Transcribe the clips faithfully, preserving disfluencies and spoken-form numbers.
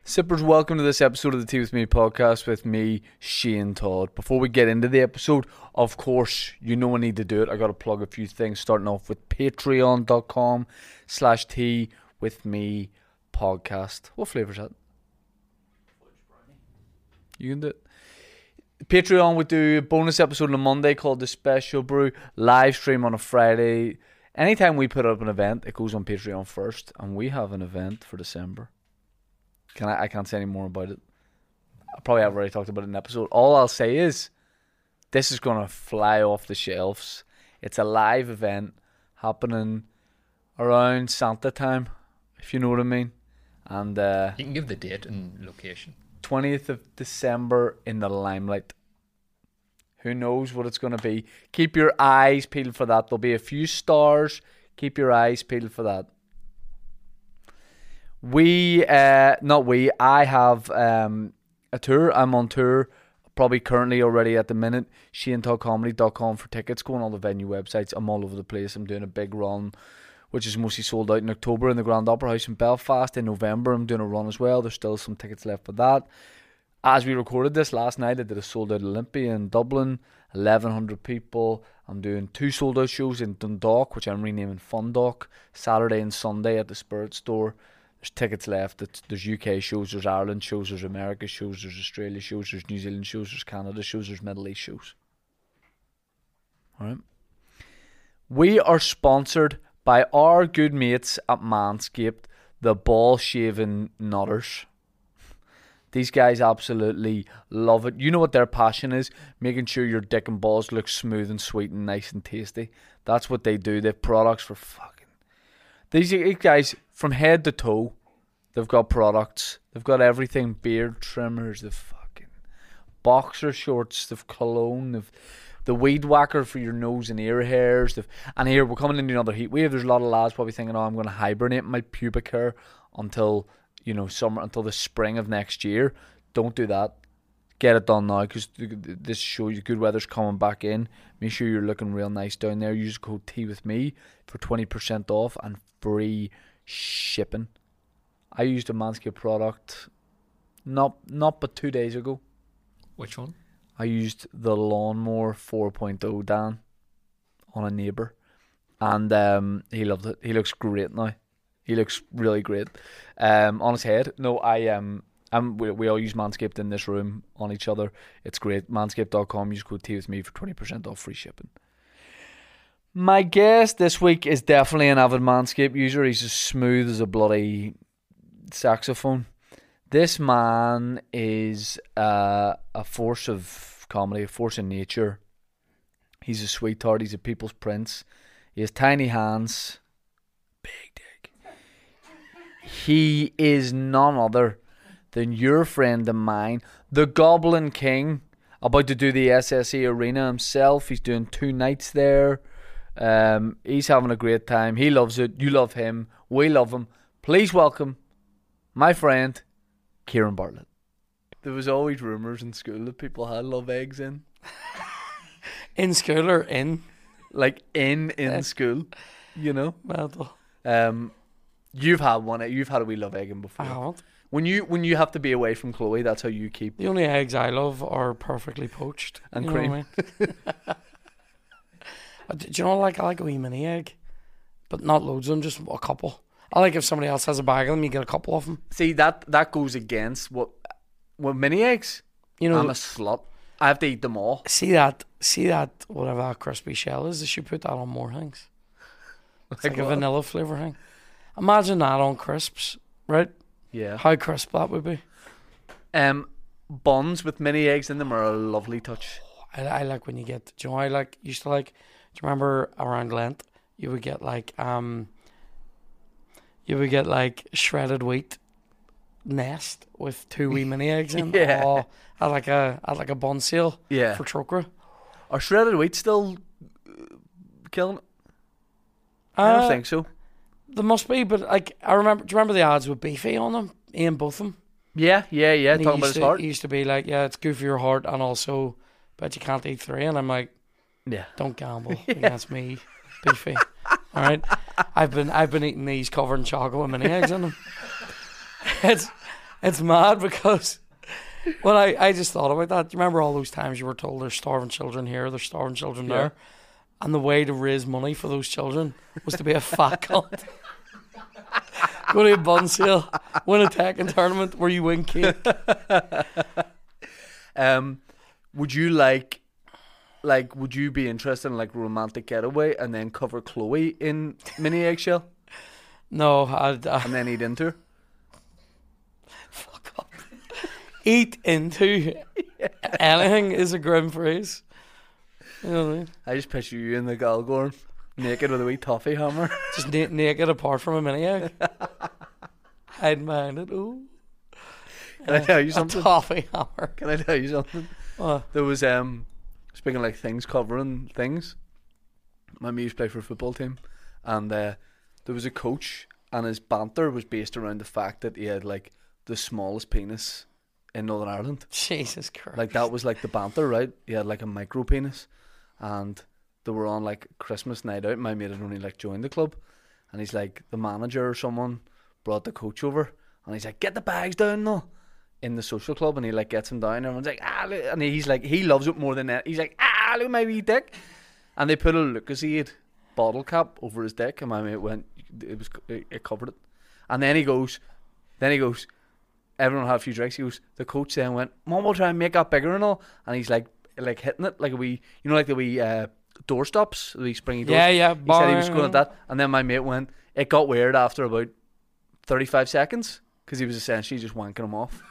Sippers, welcome to this episode of the Tea With Me podcast with me, Shane Todd. Before we get into the episode, of course, you know I need to do it. I got to plug a few things, starting off with patreon.com slash Tea With Me podcast. What flavour is that? You can do it. Patreon, we do a bonus episode on a Monday called The Special Brew, live stream on a Friday. Anytime we put up an event, it goes on Patreon first, and we have an event for December. Can I, I can't say any more about it. I probably have already talked about it in an episode. All I'll say is, this is going to fly off the shelves. It's a live event happening around Santa time, if you know what I mean. And uh, you can give the date and location. twentieth of December in the Limelight. Who knows what it's going to be. Keep your eyes peeled for that. There'll be a few stars. Keep your eyes peeled for that. We, uh, not we, I have um, a tour. I'm on tour, probably currently already at the minute. shane todd comedy dot com for tickets. Go on all the venue websites. I'm all over the place. I'm doing a big run, which is mostly sold out in October in the Grand Opera House in Belfast. In November, I'm doing a run as well. There's still some tickets left for that. As we recorded this last night, I did a sold out Olympia in Dublin, eleven hundred people. I'm doing two sold out shows in Dundalk, which I'm renaming Fundalk, Saturday and Sunday at the Spirit Store. There's tickets left. There's U K shows, there's Ireland shows, there's America shows, there's Australia shows, there's New Zealand shows, there's Canada shows, there's Middle East shows. Alright. We are sponsored by our good mates at Manscaped, the ball shaving nutters. These guys absolutely love it. You know what their passion is? Making sure your dick and balls look smooth and sweet and nice and tasty. That's what they do. They have products for fucking... These guys, from head to toe, they've got products. They've got everything. Beard trimmers, they've fucking boxer shorts, they've cologne, they've the weed whacker for your nose and ear hairs. They've, and here, we're coming into another heat wave. There's a lot of lads probably thinking, oh, I'm going to hibernate my pubic hair until... you know, summer, until the spring of next year. Don't do that. Get it done now, because this shows you good weather's coming back in. Make sure you're looking real nice down there. Use code Tea With Me for twenty percent off and free shipping. I used a Manscaped product not not but two days ago. Which one? I used the Lawnmower four point oh, Dan, on a neighbour, and um, he loved it. He looks great now. He looks really great. Um, on his head. No, I um, I'm, we, we all use Manscaped in this room on each other. It's great. Manscaped dot com. Use code Tea With Me for twenty percent off free shipping. My guest this week is definitely an avid Manscaped user. He's as smooth as a bloody saxophone. This man is uh, a force of comedy, a force of nature. He's a sweetheart. He's a people's prince. He has tiny hands. Big dick. He is none other than your friend of mine, the Goblin King, about to do the S S E Arena himself. He's doing two nights there. Um, he's having a great time. He loves it. You love him. We love him. Please welcome my friend, Kieran Bartlett. There was always rumours in school that people had love eggs in. In school or in? Like in, in school, you know? Mental. Um... You've had one. You've had a wee love egg in before. I haven't. When you when you have to be away from Chloe, that's how you keep. The only eggs I love are perfectly poached and you cream. Know what I mean? Do you know what I like? I like a wee mini egg, but not loads of them. Just a couple. I like if somebody else has a bag of them, you get a couple of them. See, that that goes against what what mini eggs. You know, I'm a slut. I have to eat them all. See that? See that? Whatever that crispy shell is, they should put that on more things. It's like, like a vanilla flavour thing. Imagine that on crisps, right? Yeah. How crisp that would be. Um, buns with mini eggs in them are a lovely touch. I, I like when you get. Do you know? I like used to like. Do you remember around Lent you would get like um. You would get like shredded wheat nest with two wee mini eggs in. Yeah. Oh, at like a at like a bun sale. Yeah. For Trocra. Are shredded wheat still killing it? Uh, I don't think so. There must be, but like I remember. Do you remember the ads with Beefy on them? Ian Botham. Yeah, yeah, yeah. And Talking about his to, heart. He used to be like, yeah, it's good for your heart, and also, but you can't eat three. And I'm like, yeah, don't gamble yeah. against me, Beefy. All right, I've been I've been eating these covered in chocolate with mini eggs in them. It's It's mad because well, I, I just thought about that. Do you remember all those times you were told there's starving children here, there's starving children Yeah. there, and the way to raise money for those children was to be a fat cunt. Go to a bun sale, win a Tekken tournament where you win cake. Um, would you like, like, would you be interested in like romantic getaway and then cover Chloe in mini eggshell No, I'd uh, and then eat into her? fuck up. Eat into anything is a grim phrase. You know what I mean? I just picture you in the Galgorn, naked with a wee toffee hammer. Just na- naked apart from a mini egg. Hide behind it. Ooh. Can I tell you A something? toffee hammer. Can I tell you something? Uh, There was um speaking of like things covering things. My mate used to play for a football team, and uh, there was a coach, and his banter was based around the fact that he had like the smallest penis in Northern Ireland. Jesus Christ. Like that was like the banter, right? He had like a micro penis, and they were on like Christmas night out. My mate had only like joined the club, and he's like the manager or someone brought the coach over, and he's like, "Get the bags down, no." In the social club, and he like gets him down. And everyone's like, "Ah," look," and he's like, he loves it more than that. He's like, "Ah, look at my wee dick," and they put a Lucozade bottle cap over his dick, and my mate went, it was it covered it, and then he goes, then he goes. Everyone had a few drinks. He goes, the coach then went, "Mom, we'll try and make that bigger and all." And he's like, like hitting it like a wee, you know, like the wee uh, door stops, the wee springy doors. Yeah, yeah. He said he was going at that, and then my mate went. It got weird after about thirty-five seconds because he was essentially just wanking him off.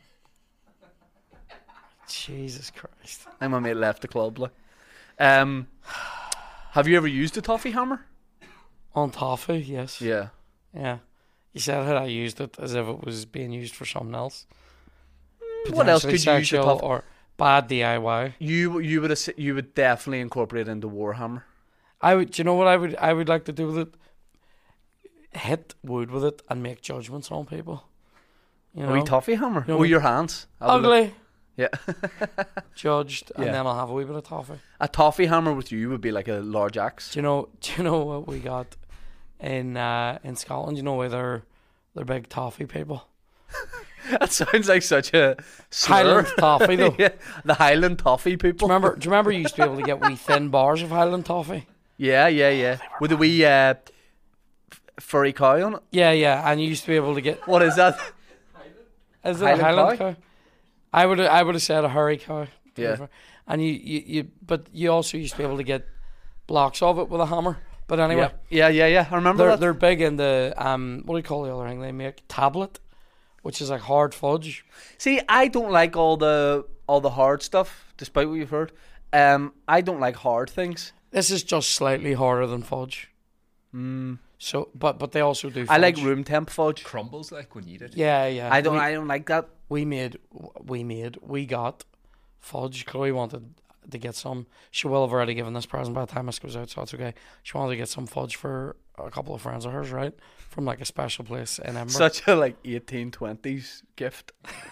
Jesus Christ. And my mate left the club. Like, um, have you ever used a toffee hammer? On toffee, yes. Yeah. Yeah. You said how I used it as if it was being used for something else. What else could Potentially you use the sexual toffee? or bad D I Y. You you would ass- you would definitely incorporate it into Warhammer. I would. Do you know what I would? I would like to do with it. Hit wood with it and make judgments on people. You A know, wee toffee hammer. You know Oh, me- your hands. I'll look- ugly, Yeah. judged, and Yeah. then I'll have a wee bit of toffee. A toffee hammer with you would be like a large axe. Do you know? Do you know what we got in uh, in Scotland? You know where they're they're big toffee people. That sounds like such a slur. Highland toffee though. Yeah, the Highland toffee Do people. you remember? Do you remember you used to be able to get wee thin bars of Highland toffee? Yeah, yeah, yeah. With a wee uh, f- furry cow on it. Yeah, yeah, and you used to be able to get. What is that? Is it Highland a Highland cow? cow? I would I would have said a hurry cow. Yeah. And you, you, you but you also used to be able to get blocks of it with a hammer. But anyway, Yeah, yeah, yeah. yeah. I remember they're that. they're big in the um what do you call the other thing they make? Tablet, which is like hard fudge. See, I don't like all the all the hard stuff, despite what you've heard. Um, I don't like hard things. This is just slightly harder than fudge. Mm. So, but but they also do. Fudge. I like room temp fudge. Crumbles like when you eat it. Yeah, yeah. I don't. We, I don't like that. we made we made we got fudge. Chloe wanted to get some. She will have already given this present by the time this goes out, so it's okay. She wanted to get some fudge for a couple of friends of hers, right, from like a special place in Edinburgh. Such a like eighteen twenties gift.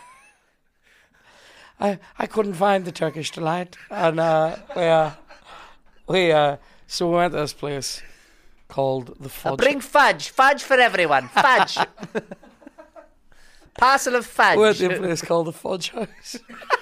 I I couldn't find the Turkish delight, and uh, we uh, we uh, so we went to this place called the Fudge. fudge, fudge for everyone, fudge. Parcel of fudge. We went to a place called the Fudge House.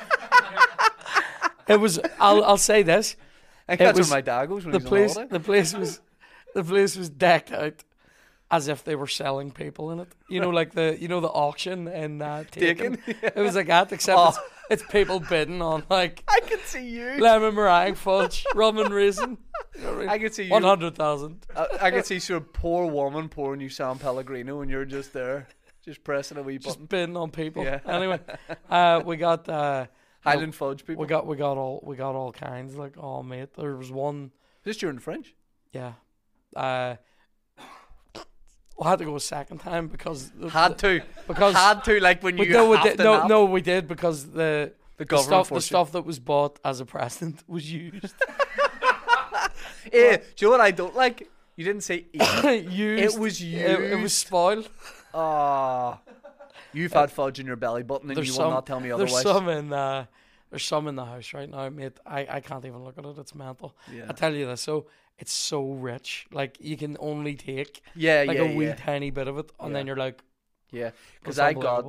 It was. I'll I'll say this. I think it that's was where my dad goes when The he's place. on holiday. The place was. The place was decked out as if they were selling people in it. You know, like the you know the auction in uh, Taken. Taken? It was like that, except Oh. it's, it's people bidding on like I can see you. lemon meringue fudge, rum and raisin. You know what I mean? I can see you. One hundred thousand. I, I can see sort of poor woman pouring you San Pellegrino, and you're just there, just pressing a wee button. Just bidding on people. Yeah. Anyway, uh, we got uh, Highland fudge people. we got we got all we got all kinds. Like, oh mate, there was one. Is this during the French? Yeah. Uh, we had to go a second time because the, Had to. because Had to, like when you we, no, we have did, to no, nap. no, we did because the The the government stuff the forced you. stuff that was bought as a present was used. Eh, do you know what I don't like? You didn't say eat. used. It was It, it was used. spoiled. Ah, you've had fudge in your belly button, and There's you some. will not tell me there's otherwise. some in. Uh, there's some in the house right now, mate. I, I can't even look at it. It's mental. Yeah, I tell you this. So it's so rich. Like you can only take yeah, like yeah, a wee yeah. tiny bit of it, and Yeah. then you're like, yeah. Because it's I got unbelievable.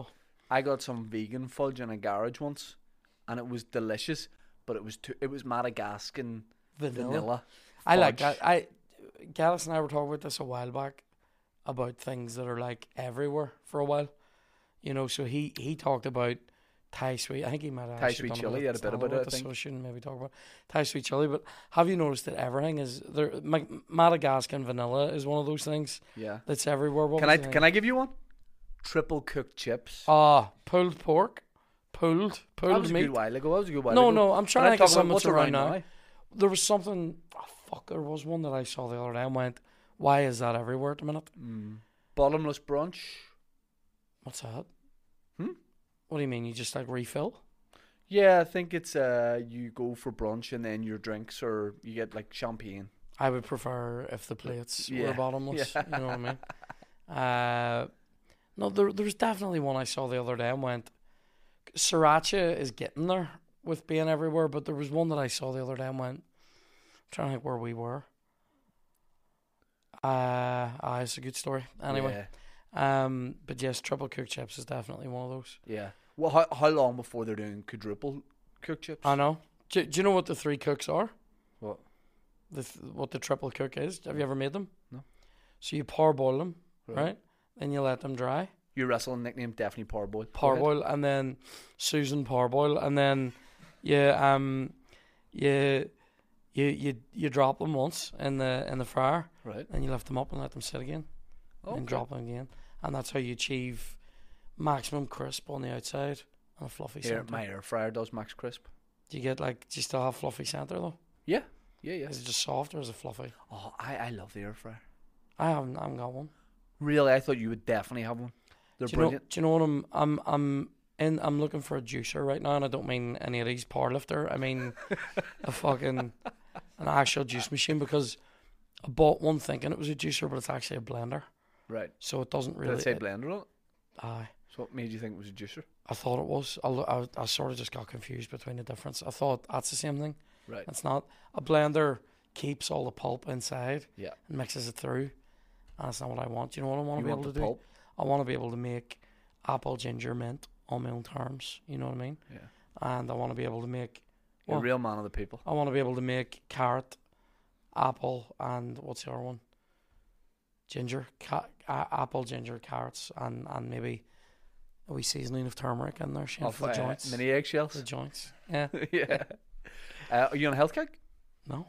I got some vegan fudge in a garage once, and it was delicious, but it was too, it was Madagascan Vanilla. vanilla. I like fudge. that. I, Gallus and I were talking about this a while back about things that are like everywhere for a while. You know, so he, he talked about Thai sweet. I think he might have Thai actually sweet done chili, he had a bit about it, I this, think. so I shouldn't maybe talk about Thai sweet chili. But have you noticed that everything is there? Ma- Madagascan vanilla is one of those things Yeah. that's everywhere. What Can was I the thing? can I give you one? Triple cooked chips. Ah, pulled pork, pulled that pulled was a meat. good while ago. That was a good while No, ago. no, I'm Can trying I to think talk of about something what's that's around around now. now? There was something. Oh, fuck, there was one that I saw the other day and went, "Why is that everywhere at the minute?" Mm. Bottomless brunch. What's that? Hmm? What do you mean? You just like refill? Yeah, I think it's uh you go for brunch and then your drinks, or you get like champagne. I would prefer if the plates Yeah. were bottomless. Yeah. You know what I mean? Uh, no, there there was definitely one I saw the other day and went, Sriracha is getting there with being everywhere, but there was one that I saw the other day and went, I'm trying to think where we were. Uh, ah, it's a good story. Anyway, um, but yes, triple cooked chips is definitely one of those. Yeah. yeah. Well, how how long before they're doing quadruple cooked chips? I know. Do, do you know what the three cooks are? What? The th- what the triple cook is? Have you ever made them? No. So you parboil them, Right. right? Then you let them dry. Your wrestling nickname definitely Parboil. Go ahead. Parboil, and then Susan parboil, and then you um you you you you drop them once in the in the fryer, Right. and you lift them up and let them sit again, and then Okay. drop them again, and that's how you achieve maximum crisp on the outside and a fluffy Here, centre. my air fryer does max crisp. Do you get like? Do you still have fluffy centre though? Yeah. Yeah, yeah. Is it just soft or is it fluffy? Oh, I, I love the air fryer. I haven't I haven't got one. Really, I thought you would definitely have one. They're Do you know? brilliant. Do you know what I'm? I'm. I'm in. I'm looking for a juicer right now, and I don't mean any of these powerlifter. I mean a fucking an actual juice machine, because I bought one thinking it was a juicer, but it's actually a blender, Right. so it doesn't Did really. it say it- blender on it? Aye, So what made you think it was a juicer? I thought it was. I, lo- I, I sort of just got confused between the difference. I thought that's the same thing. Right. It's not. A blender keeps all the pulp inside Yeah. and mixes it through, and that's not what I want. You know what I want You to be want able the to do? pulp? I want to be able to make apple, ginger, mint on my own terms. You know what I mean? Yeah. And I want to be able to make. You're a Well, real man of the people. I want to be able to make carrot, apple, and what's the other one? Ginger, ca- uh, apple, ginger, carrots, and, and maybe a wee seasoning of turmeric in there, Shane, Of for the uh, joints. mini For eggshells. the joints. Yeah. yeah. Uh, are you on a health kick? No.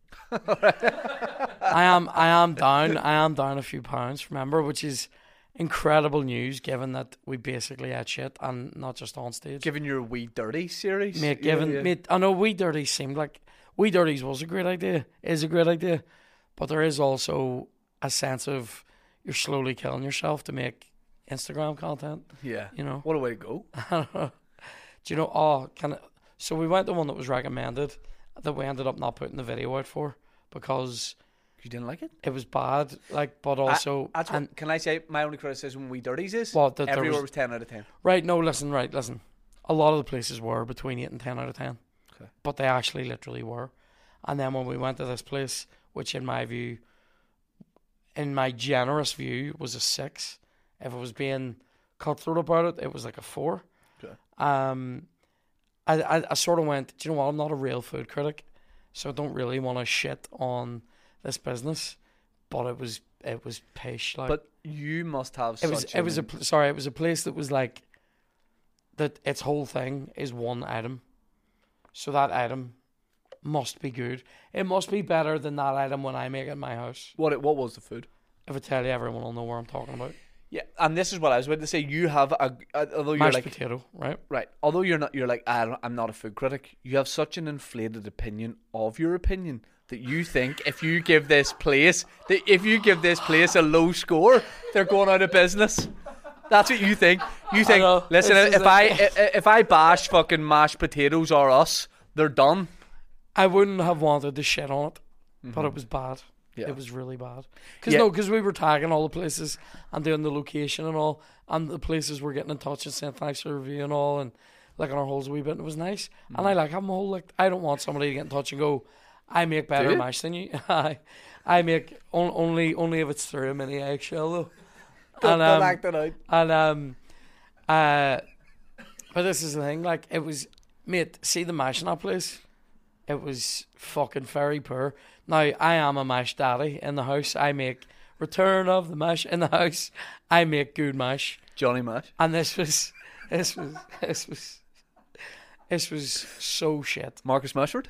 I am. I am down. I am down a few pounds. Remember, which is incredible news, given that we basically had shit, and not just on stage. Given your Wee Dirty series? Mate, Yeah, given yeah. mate, I know Wee Dirty seemed like Wee Dirties was a great idea, is a great idea, but there is also a sense of you're slowly killing yourself to make Instagram content. Yeah. You know, What a way to go. do you know? Oh, kind of. So we went to one that was recommended that we ended up not putting the video out for because You didn't like it? it was bad. Like, but also, That's what, and can I say my only criticism with Wee Dirties is What, that there everywhere was- was ten out of ten. right. No, listen, right, listen. A lot of the places were between eight and ten out of ten. Okay. But they actually literally were. And then when we went to this place, which in my view, in my generous view, was a six. If it was being cutthroat about it, it was like a four. Okay. Um, I, I, I sort of went, do you know what? I'm not a real food critic, so I don't really want to shit on this business. But it was it was pish. Like, But you must have it was such it was a an- pl- sorry, it was a place that was like that. Its whole thing is one item, so that item must be good. It must be better than that item when I make it in my house. What it, what was the food? If I tell you, everyone will know where I'm talking about. Yeah, and this is what I was about to say. You have a, a although you're Mashed like potato, right? right, although you're not, you're like I don't, I'm not a food critic. You have such an inflated opinion of your opinion that you think if you give this place, that if you give this place a low score, they're going out of business. That's what you think. You think, know, listen, this is if I like- i- if I bash fucking mashed potatoes or us, they're done. I wouldn't have wanted to shit on it, but it was bad. Mm-hmm. Yeah. It was really bad. Because Yeah. no, because we were tagging all the places and doing the location and all, and the places were getting in touch and saying thanks for the review and all, and licking our holes a wee bit. And it was nice. And Mm. I like having a whole like. I don't want somebody to get in touch and go, I make better you? mash than you. I, I make on, only only if it's through a mini eggshell though. And Don't um, act it out. and um, Uh, but this is the thing. Like, it was, mate. See the mash in that place. It was fucking very poor. Now I am a mash daddy in the house. I make return of the mash in the house. I make good mash. Johnny Mash. And this was, this was, this was, this was so shit. Marcus Mashford.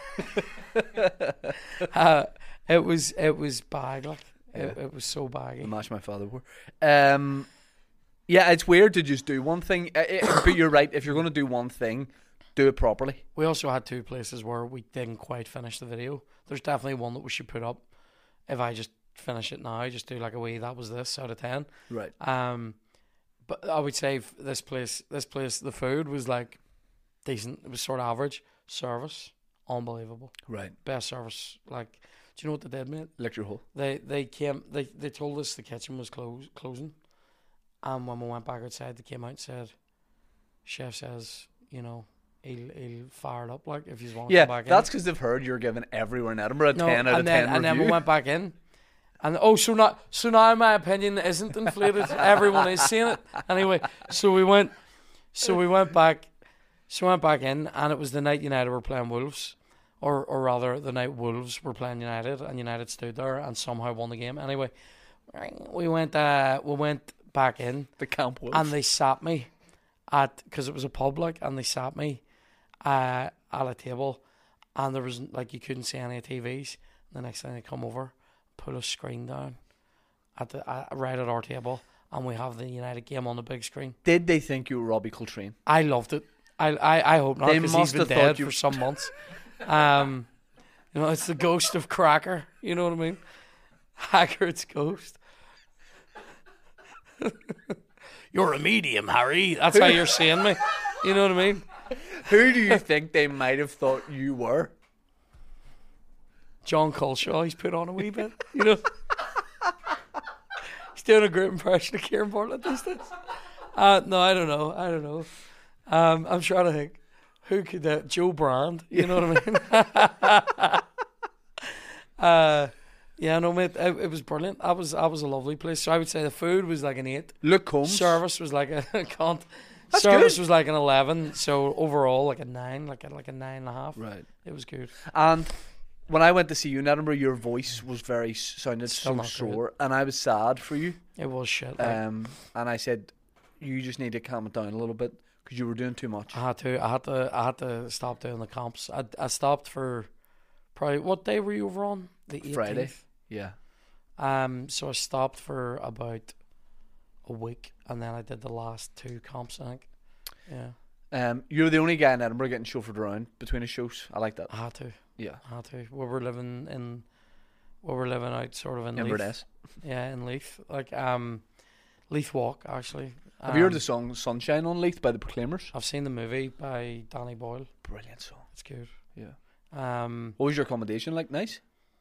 uh, it was, it was bag. Like, it, Yeah. it was so baggy. The mash my father wore. Um, yeah, it's weird to just do one thing. Uh, uh, but you're right. If you're going to do one thing, do it properly. We also had two places where we didn't quite finish the video. There's definitely one that we should put up. If I just finish it now, just do like a wee that was this out of ten. Right. Um, but I would say f- this place, this place, the food was like decent. It was sort of average. Service, unbelievable. Right. Best service. Like, do you know what they did, mate? Lecture hole. They they came. They they told us the kitchen was close, closing, and when we went back outside, they came out and said, "Chef says, you know, he'll he'll fire it up like if you want to Yeah, come back that's in." because they've heard you're giving everywhere in Edinburgh a No, ten out and of then ten and then review. we went back in, and oh, so now so now my opinion isn't inflated. Everyone is seeing it anyway. So we went, so we went back, so we went back in, and it was the night United were playing Wolves. Or, or rather, the night Wolves were playing United, and United stood there and somehow won the game. Anyway, we went, uh, we went back in, The Camp Wolf. and they sat me at because it was a pub, like, and they sat me uh, at a table, and there was like you couldn't see any T Vs. The next thing they come over, put a screen down at the uh, right at our table, and we have the United game on the big screen. Did they think you were Robbie Coltrane? I loved it. I I, I hope not, They because he's must been have thought dead you- for some months. Um, you know, it's the ghost of Cracker. You know what I mean? Haggard's ghost. You're a medium, Harry. That's how you're seeing me. You know what I mean? Who do you think they might have thought you were? John Culshaw. He's put on a wee bit. You know, he's doing a great impression of Kieran Bartlett these days. Uh, no, I don't know. I don't know. Um, I'm trying to think. Who could that? Joe Brand. You know what I mean? uh, yeah, no, mate. It, it was brilliant. That was that was a lovely place. So I would say the food was like an eight. Luke Combs. Service was like a can't. That's Service good. was like an eleven. So overall, like a nine, like a, like a nine and a half. Right. It was good. And when I went to see you in Edinburgh, your voice was very sounded Still so not sore, and I was sad for you. It was shit. Like, Um, and I said, you just need to calm it down a little bit because you were doing too much. I had to. I had to. I had to stop doing the comps. I I stopped for probably what day were you over on? The eighteenth. Friday. Yeah. Um. So I stopped for about a week, and then I did the last two comps. I think. Yeah. Um, you're the only guy in Edinburgh getting chauffeured around between his shows. I like that. I had to. Yeah. I had to. We were living in. We were living out sort of in Leith. Inverness. Yeah, in Leith, like um, Leith Walk actually. Have you heard Um, the song "Sunshine on Leith" by the Proclaimers? I've seen the movie by Danny Boyle. Brilliant song. It's good. Yeah. Um, What was your accommodation like? Nice.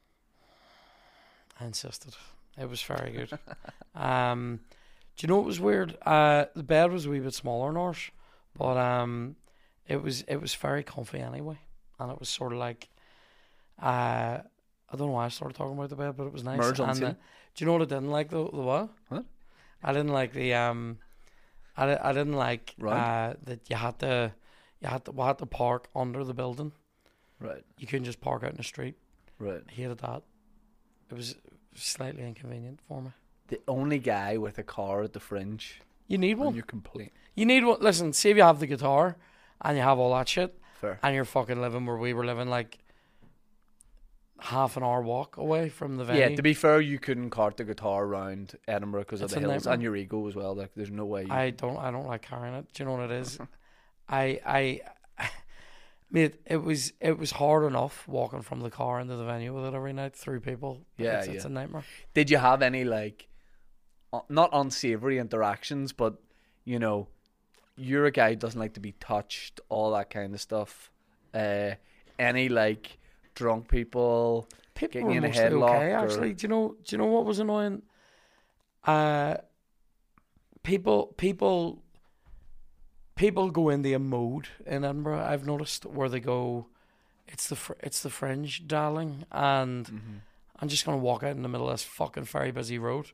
I insisted. It was very good. um, do you know what was weird? Uh, the bed was a wee bit smaller than ours, but um, it was it was very comfy anyway, and it was sort of like, uh, I don't know why I started talking about the bed, but it was nice. Merge on and scene. uh, do you know what I didn't like though? The what? What? I didn't like the um, I, di- I didn't like Right. uh that you had to you had to we had to park under the building. Right. You couldn't just park out in the street. Right. I hated that. It was slightly inconvenient for me. The only guy with a car at the Fringe, You need one. and you complain. You need one. Listen, see if you have the guitar and you have all that shit, Fair. and you're fucking living where we were living, like half an hour walk away from the venue. Yeah, to be fair, you couldn't cart the guitar around Edinburgh because of It's the a hills nightmare. and your ego as well. Like, there's no way. You... I don't. I don't like carrying it. Do you know what it is? I. I. Mate, it was it was hard enough walking from the car into the venue with it every night through people. Yeah, it's, it's yeah. a nightmare. Did you have any like, uh, not unsavory interactions, but you know, you're a guy who doesn't like to be touched, all that kind of stuff. Uh, any like drunk people? People Getting were you in a mostly headlock okay. or- Actually, do you know? Do you know what was annoying? Uh, people, people, people go into a mode in Edinburgh. I've noticed where they go. It's the fr- it's the Fringe, darling, and Mm-hmm. I'm just gonna walk out in the middle of this fucking very busy road, Yeah.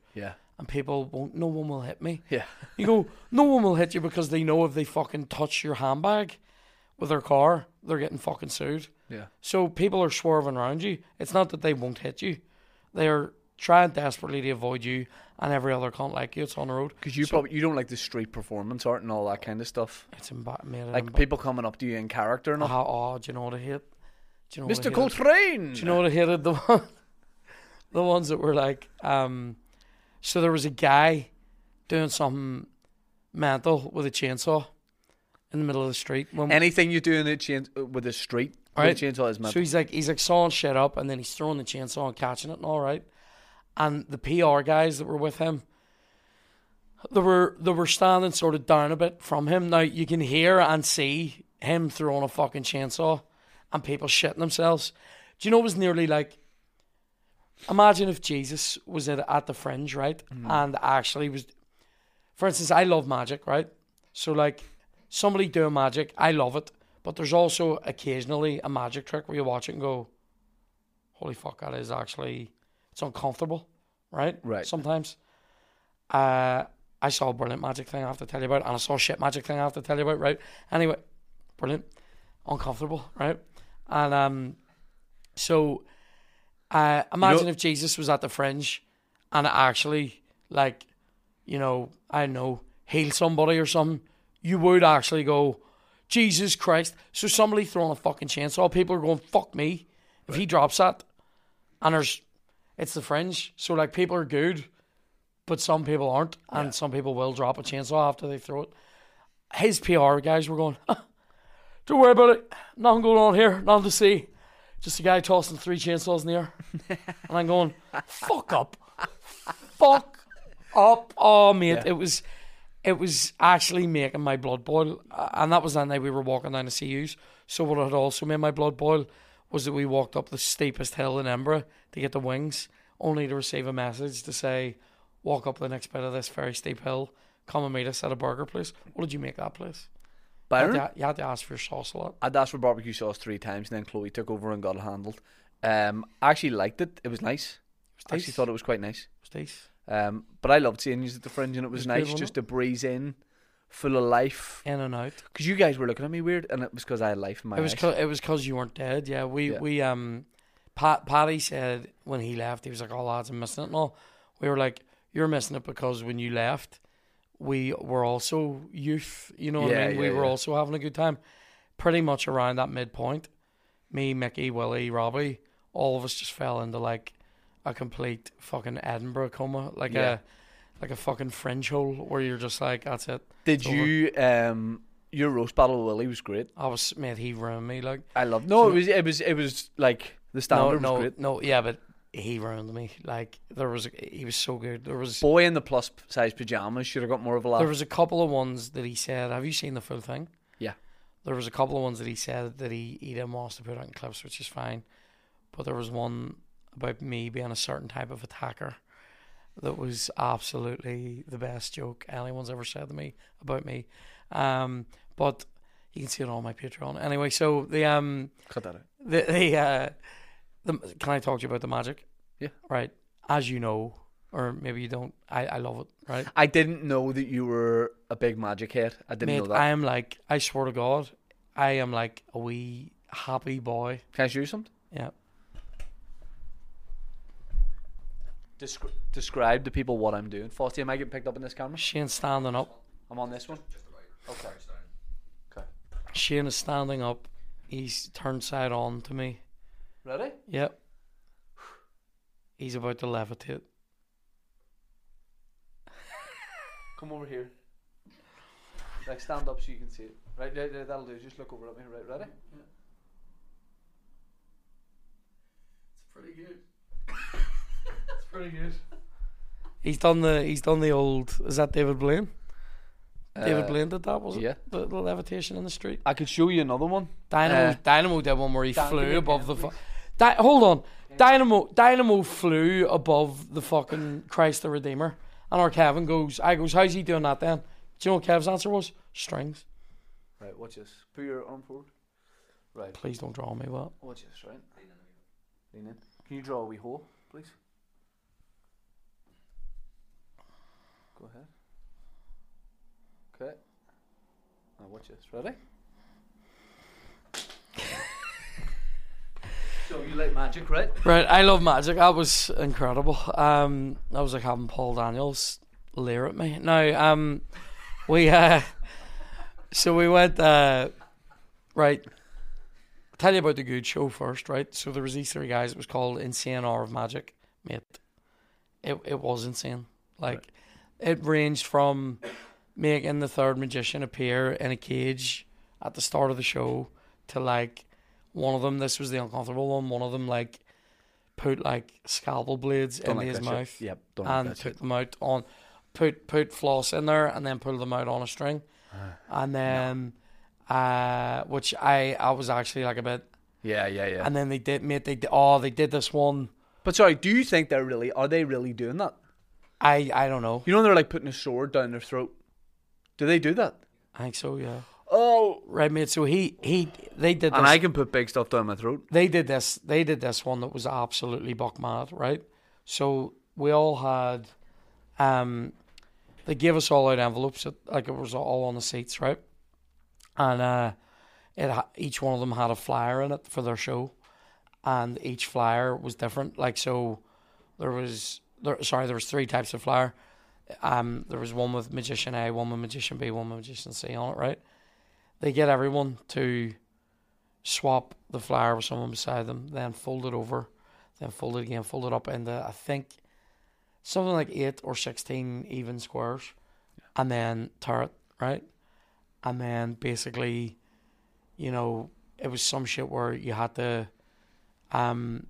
and people won't. No one will hit me. Yeah. You go, no one will hit you because they know if they fucking touch your handbag with their car, they're getting fucking sued. Yeah. So people are swerving around you. It's not that they won't hit you; they are trying desperately to avoid you and every other cunt like you. It's on the road Because you So- probably you don't like the street performance art and all that kind of stuff. It's emba- made it Like emba- people coming up to you in character and all. How oh, do you know what I hate? Do you know Mister what I hated? Coltrane. Do you know what I hated? The one, the ones that were like, um, so there was a guy doing something mental with a chainsaw in the middle of the street. When, Anything you do in a chain with a street Right. with a chainsaw is meant. so he's like, he's like sawing shit up, and then he's throwing the chainsaw and catching it, and all right. And the P R guys that were with him, they were they were standing sort of down a bit from him. Now you can hear and see him throwing a fucking chainsaw, and people shitting themselves. Do you know it was nearly like? Imagine if Jesus was at, at the Fringe, right, and actually was. For instance, I love magic, right? So like somebody doing magic, I love it. But there's also occasionally a magic trick where you watch it and go, "Holy fuck, that is actually it's uncomfortable," right? Right. Sometimes. Uh, I saw a brilliant magic thing I have to tell you about, and I saw a shit magic thing I have to tell you about, right? Anyway, brilliant, uncomfortable, right? And um, so uh, imagine if Jesus was at the Fringe and actually, like, you know, I don't know, heal somebody or something. You would actually go, Jesus Christ. So somebody throwing a fucking chainsaw, people are going, fuck me. If he drops that, and there's, it's the Fringe. So, like, people are good, but some people aren't, and Yeah. some people will drop a chainsaw after they throw it. His P R guys were going, don't worry about it. Nothing going on here. Nothing to see. Just a guy tossing three chainsaws in the air. And I'm going, fuck up. Fuck up. Oh, mate. Yeah. It was it was actually making my blood boil. Uh, And that was that night we were walking down to C U's. So what had also made my blood boil was that we walked up the steepest hill in Edinburgh to get the wings, only to receive a message to say, walk up the next bit of this very steep hill, come and meet us at a burger place. What did you make that place? You had, Byron, to, you had to ask for your sauce a lot. I'd asked for barbecue sauce three times, and then Chloe took over and got it handled. Um, I actually liked it. It was nice. I actually nice. thought it was quite nice. It was nice. Um, but I loved seeing you at the Fringe, and it was, was good, nice wasn't just it? to breeze in, full of life. In and out. Because you guys were looking at me weird, and it was because I had life in my It was eyes. cause, it was because you weren't dead. Yeah, we Yeah. we um, Pat Paddy said when he left, he was like, "Oh lads, I'm missing it." And all we were like, "You're missing it because when you left, we were also youth. You know what Yeah, I mean? we yeah, were yeah. also having a good time. Pretty much around that midpoint, me, Mickey, Willie, Robbie, all of us just fell into like a complete fucking Edinburgh coma, like Yeah. a like a fucking Fringe hole where you're just like, that's it. Did it's over. you? Um, your roast battle with Willie was great. I was mate, he ruined me like. I loved. No, So- it was. It was. It was like the standard no, was no, great. no, yeah, but he ruined me. Like there was, a, he was so good. There was, Boy in the plus size pajamas should have got more of a laugh. there was a couple of ones that he said. Have you seen the full thing? Yeah. There was a couple of ones that he said that he he didn't want us to put out in clips, which is fine. But there was one about me being a certain type of attacker that was absolutely the best joke anyone's ever said to me about me. Um, but you can see it on my Patreon. Anyway, so the um. Cut that out. The, the, uh, the can I talk to you about the magic? Yeah. Right. As you know, or maybe you don't. I, I love it. Right. I didn't know that you were a big magic head. I didn't Mate, know that. I am like. I swear to God, I am like a wee happy boy. Can I show you something? Yeah. Descri- describe to people what I'm doing. Fosty, am I getting picked up in this camera? Shane standing up. I'm on this one. Okay. Okay. Shane is standing up. He's turned side on to me. Ready? Yep. He's about to levitate. Come over here. Like stand up so you can see it. Right, right, right, that'll do. Just look over at me. Right, ready? It's pretty good. It's pretty good. He's done the. He's done the old. Is that David Blaine? David Uh, Blaine did that, was it? yeah. The, the levitation in the street. I could show you another one. Dynamo. Uh, Dynamo did one where he Dan, give flew me a above pen, the. Fu- please. Di- hold on. Dynamo. Dynamo flew above the fucking Christ the Redeemer, and our Kevin goes. I goes. How's he doing that then? Do you know what Kev's answer was? Strings. Right, watch this. Put your arm forward. Right, Please don't draw me well. watch this, right? Lean in. Can you draw a wee hole, please? Go ahead. Okay. Now watch this. Ready? So you like magic, right? Right, I love magic. That was incredible. Um, that was like having Paul Daniels leer at me. Now, um, we uh, so we went uh, right. I'll tell you about the good show first, right? So there was these three guys. It was called Insane Hour of Magic, mate. It it was insane. Like right. It ranged from making the third magician appear in a cage at the start of the show to like. One of them, this was the uncomfortable one. One of them, like, put like scalpel blades don't into like his mouth, shit. Yep, don't and like took shit. them out on, put put floss in there, and then pull them out on a string, and then, no. uh, which I I was actually like a bit, yeah, yeah, yeah. And then they did, mate, they did, oh they did this one. But sorry, do you think they're really? Are they really doing that? I I don't know. You know they're like putting a sword down their throat. Do they do that? I think so, yeah. Oh, right, mate. So he he they did this. And I can put big stuff down my throat. They did this. They did this one that was absolutely buck mad, right? So we all had, um, they gave us all out envelopes, that, like it was all on the seats, right? And uh, it ha- each one of them had a flyer in it for their show, and each flyer was different. Like so, there was there. Sorry, there was three types of flyer. Um, there was one with Magician A, one with Magician B, one with Magician C on it, right? They get everyone to swap the flyer with someone beside them, then fold it over, then fold it again, fold it up into, I think, something like eight or sixteen even squares, and then tear it, right? And then basically, you know, it was some shit where you had to, um,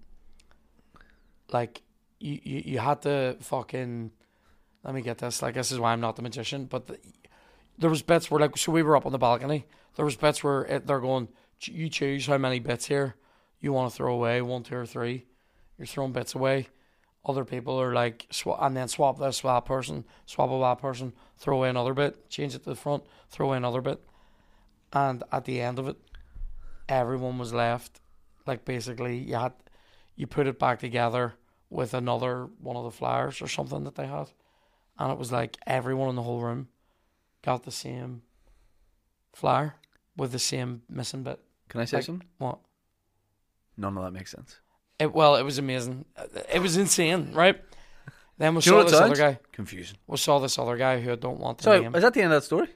like, you, you, you had to fucking, let me get this, like, this is why I'm not the magician, but the, there was bits where, like, so we were up on the balcony. There was bits where it, they're going, you choose how many bits here you want to throw away, one, two, or three. You're throwing bits away. Other people are like, sw- and then swap this, swap person, swap a that person, throw away another bit, change it to the front, throw away another bit. And at the end of it, everyone was left, like, basically, you had, you put it back together with another one of the flyers or something that they had. And it was like everyone in the whole room got the same flyer with the same missing bit. Can I say like, something? What? None of that makes sense. It, well, it was amazing. It was insane, right? Then we Do you saw know this what other guy. Confusing. We saw this other guy who I don't want to So, name. is that the end of that story?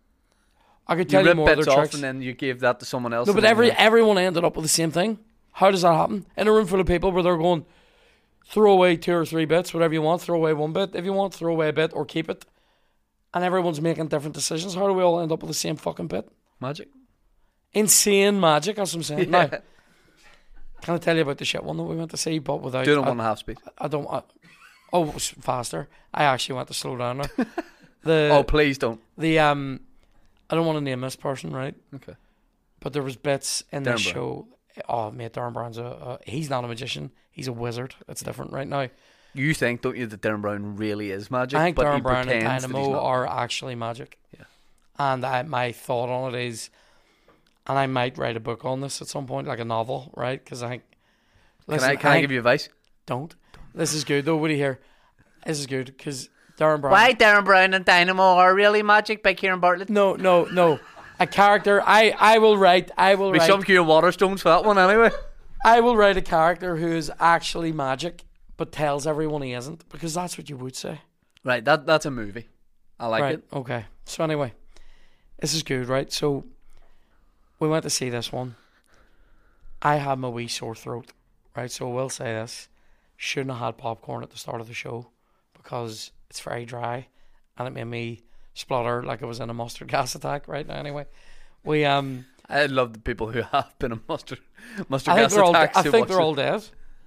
I could tell you you more of bits their off tricks. and then you gave that to someone else. No, and but then every you- everyone ended up with the same thing. How does that happen? In a room full of people where they're going, throw away two or three bits, whatever you want, throw away one bit. If you want, throw away a bit or keep it. And everyone's making different decisions. How do we all end up with the same fucking bit? Magic. Insane magic, that's what I'm saying. Yeah. Now, can I tell you about the shit one that we went to see, but without... Do it on I, one and a half speed. I don't... I, oh, it was faster. I actually went to slow down there. The, oh, please don't. The, um... I don't want to name this person, right? Okay. But there was bits in the Darren show... Oh, mate, Darren Brown's a, a... He's not a magician. He's a wizard. It's different right now. You think, don't you, that Darren Brown really is magic? I think but he Darren Brown and pretends that he's Dynamo not. are actually magic. Yeah. And I, my thought on it is... And I might write a book on this at some point, like a novel, right? Because I think... Can Listen, I, can I, give you advice? Don't. This is good, though. What do you hear? This is good, because Darren Brown... Why Darren Brown and Dynamo are really magic by Kieran Bartlett? No, no, no. A character... I, I will write... I will We write... some Kieran Waterstones for that one anyway. I will write a character who is actually magic, but tells everyone he isn't, because that's what you would say. Right, that that's a movie. I like right, it. Okay. So anyway, this is good, right? So we went to see this one. I had my wee sore throat, right? So I will say this. Shouldn't have had popcorn at the start of the show because it's very dry and it made me splutter like I was in a mustard gas attack right now. Anyway, we um I love the people who have been a mustard mustard I think gas they're all attacks. I who think watch they're it. all dead.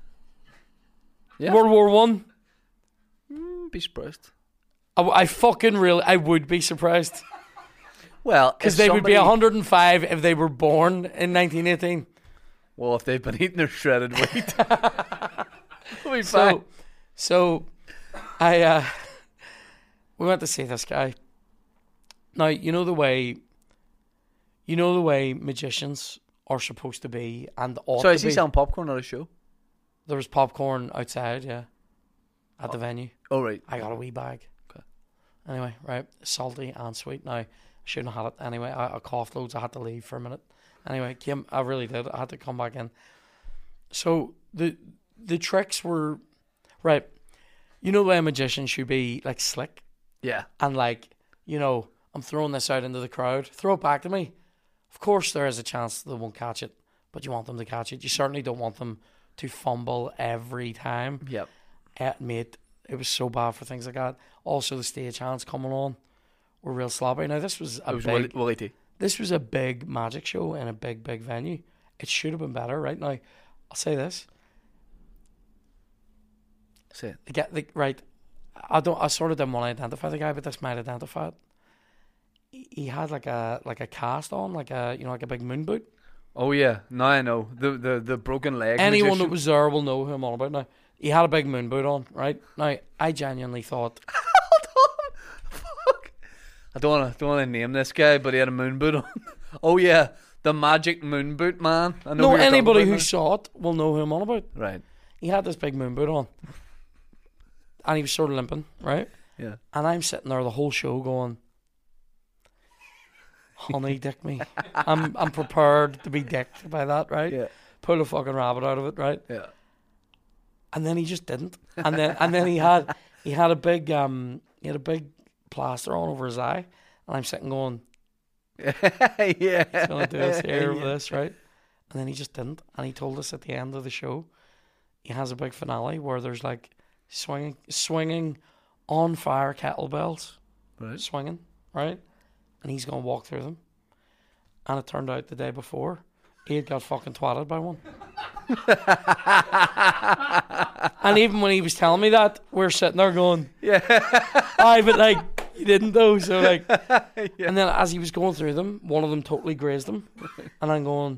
Yeah. World War One. Mm, be surprised. I, I fucking really I would be surprised Well, because if they would be somebody- one hundred and five if they were born in nineteen eighteen. Well, if they've been eating their shredded wheat, we'll be fine. So, so I uh, we went to see this guy. Now you know the way, you know the way magicians are supposed to be, and ought So to is he be. selling popcorn at a show? There was popcorn outside, yeah, at the venue. Oh right. I got a wee bag. Okay. Anyway, right, salty and sweet. Now, I shouldn't have had it. Anyway, I, I coughed loads. I had to leave for a minute. Anyway, came. I really did. I had to come back in. So the the tricks were right. You know the way a magician should be like slick Yeah. and like, you know, I'm throwing this out into the crowd. Throw it back to me. Of course, there is a chance they won't catch it, but you want them to catch it. You certainly don't want them to fumble every time. Yep. Uh, mate, it was so bad for things like that. Also, the stage hands coming on were real sloppy. Now, this was a It was big, Willie, Willie T. this was a big magic show in a big, big venue. It should have been better. Right now, I'll say this. Say it. The guy, the, right, I don't. I sort of didn't want to identify the guy, but this might identify it. He, he had like a like a cast on, like a you know like a big moon boot. Oh yeah, now I know the the the broken leg. Anyone magician. that was there will know who I'm on about now. He had a big moon boot on, right? Now I genuinely thought, Hold on, fuck. I don't want to don't want to name this guy, but he had a moon boot on. Oh yeah, the magic moon boot man. I know. no, who you're talking anybody about who now. saw it will know who I'm on about. Right. He had this big moon boot on, and he was sort of limping, right? Yeah. And I'm sitting there the whole show going, honey, dick me. I'm I'm prepared to be dicked by that, right? Yeah. Pull a fucking rabbit out of it, right? Yeah. And then he just didn't. And then and then he had he had a big um he had a big plaster on over his eye, and I'm sitting going, Yeah. he's gonna do us here with Yeah. this, right? And then he just didn't. And he told us at the end of the show, he has a big finale where there's like swinging swinging on fire kettlebells. Right. Swinging, right? And he's going to walk through them. And it turned out the day before, he had got fucking twatted by one. And even when he was telling me that, we're sitting there going, Yeah. aye, but like, you didn't though, so like. Yeah. And then as he was going through them, one of them totally grazed him. And I'm going.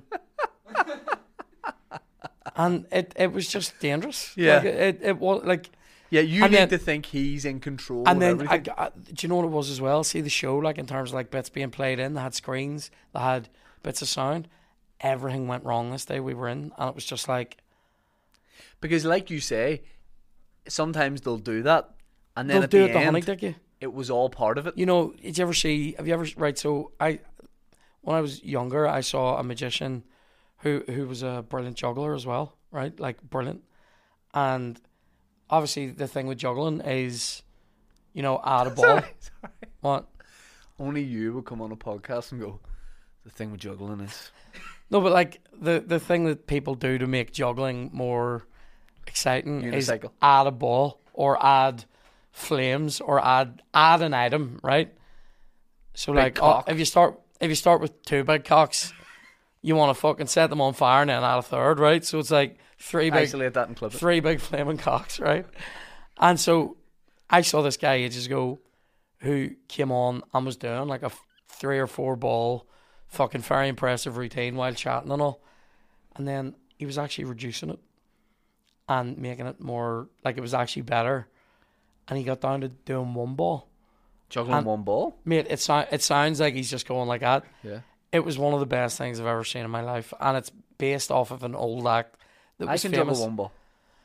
And it, it was just dangerous. Yeah. Like, it, it was like. Yeah, you And need then- to think he's in control And of then, I, everything. I, do you know what it was as well? See the show, like in terms of like bits being played in, they had screens, they had bits of sound. Everything went wrong this day we were in, and it was just like Because like you say, sometimes they'll do that, and then they'll at do the it to honey end, dick you. it was all part of it. You know, did you ever see? Have you ever right? So I, when I was younger, I saw a magician who who was a brilliant juggler as well, right? Like brilliant, and obviously the thing with juggling is, you know, add a ball. Sorry, sorry. What? Only you would come on a podcast and go, the thing with juggling is... No, but like the the thing that people do to make juggling more exciting is Unicycle. add a ball or add flames or add add an item, right? So Big like, oh, cock. if you start if you start with two big cocks, you want to fucking set them on fire and then add a third, right? So it's like three big Isolate that and clip it. three big flaming cocks, right? And so I saw this guy ages ago who came on and was doing like a f- three or four ball fucking very impressive routine while chatting and all. And then he was actually reducing it and making it more like it was actually better. And he got down to doing one ball. Juggling And- one ball? Mate, it, so- it sounds like he's just going like that. Yeah. It was one of the best things I've ever seen in my life. And it's based off of an old act that I was can famous. juggle one ball.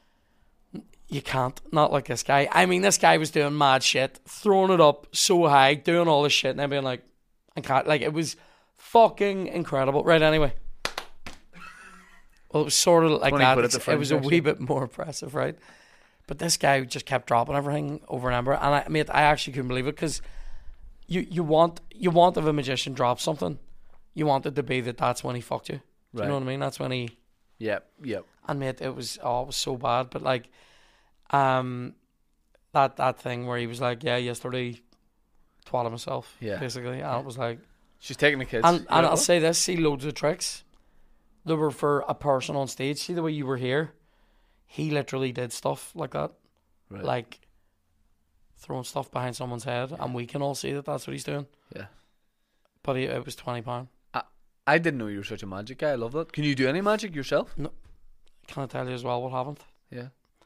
You can't. Not like this guy. I mean, this guy was doing mad shit, throwing it up so high, doing all this shit, and then being like, I can't. Like, it was fucking incredible. Right, anyway. Well, it was sort of like Funny that. put it to It's- It French, was a wee actually. bit more impressive, right? But this guy just kept dropping everything over and over. And I, mate, I actually couldn't believe it because you, you want, you want if a magician drops something, you want it to be that that's when he fucked you. Do Right. you know what I mean? That's when he. Yep, yep. And mate, it was oh, it was so bad. But like, um, that that thing where he was like, yeah, yesterday, twatted myself, Yeah. basically, and it was like, She's taking the kids. and You and know? I'll say this: see, loads of tricks. They were for a person on stage. See the way you were here, he literally did stuff like that, Right. like throwing stuff behind someone's head, and we can all see that that's what he's doing. Yeah. But he, it was twenty pound. I didn't know you were such a magic guy. I love that. Can you do any magic yourself? Can I tell you as well what happened? Yeah.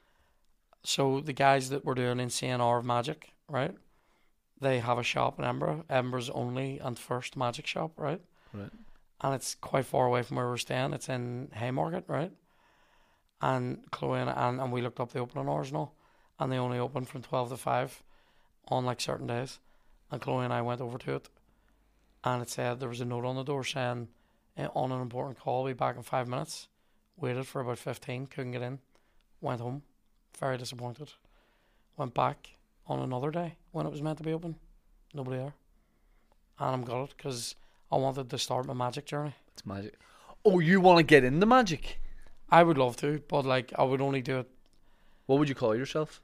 So the guys that were doing Insane Hour of Magic, right? They have a shop in Edinburgh, Edinburgh's only and first magic shop, right? Right. And it's quite far away from where we're staying. It's in Haymarket, right? And Chloe and, and, and we looked up the opening hours and all, and they only open from twelve to five on like certain days. and Chloe and I went over to it, and it said there was a note on the door saying, eh, on an important call, be back in five minutes. Waited for about fifteen, couldn't get in. Went home, very disappointed. Went back on another day when it was meant to be open. Nobody there. And I'm gutted because I wanted to start my magic journey. It's magic. Oh, you want to get into magic? I would love to, but like I would only do it What would you call yourself?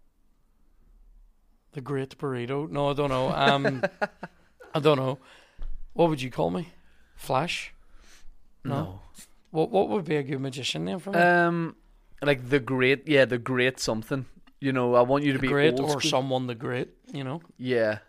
the Great Burrito. No, I don't know. Um, I don't know. What would you call me? Flash? No. What What would be a good magician name for me? Um, like the great, yeah, the great something. You know, I want you to the be Great old or school. someone the Great, you know? Yeah.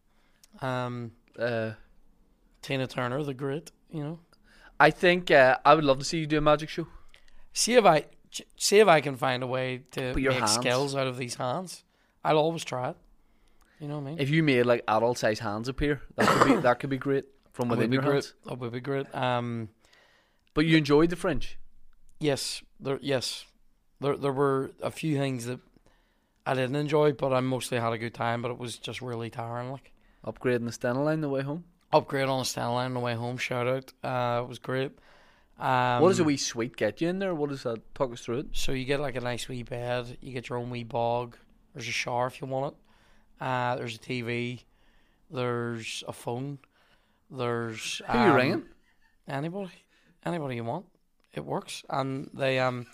Um, Uh, Tina Turner the Great, you know? I think uh, I would love to see you do a magic show. See if I see if I can find a way to Put your make hands. skills out of these hands. I'll always try it. You know what I mean? If you made like adult size hands appear, that could be that could be great from That would within be your great. hands. That would be great. Um, But you enjoyed the fringe. yes, there. Yes, there. There were a few things that I didn't enjoy, but I mostly had a good time. But it was just really tiring. Like Upgrading the Stena line the way home. upgrade on the stand line on the way home. Shout out. Uh, it was great. Um, what does a wee suite get you in there? What does that? Talk us through it. So you get like a nice wee bed. You get your own wee bog. There's a shower if you want it. Uh, there's a T V. There's a phone. There's Who are you um, ringing? Anybody, anybody you want. It works, and they um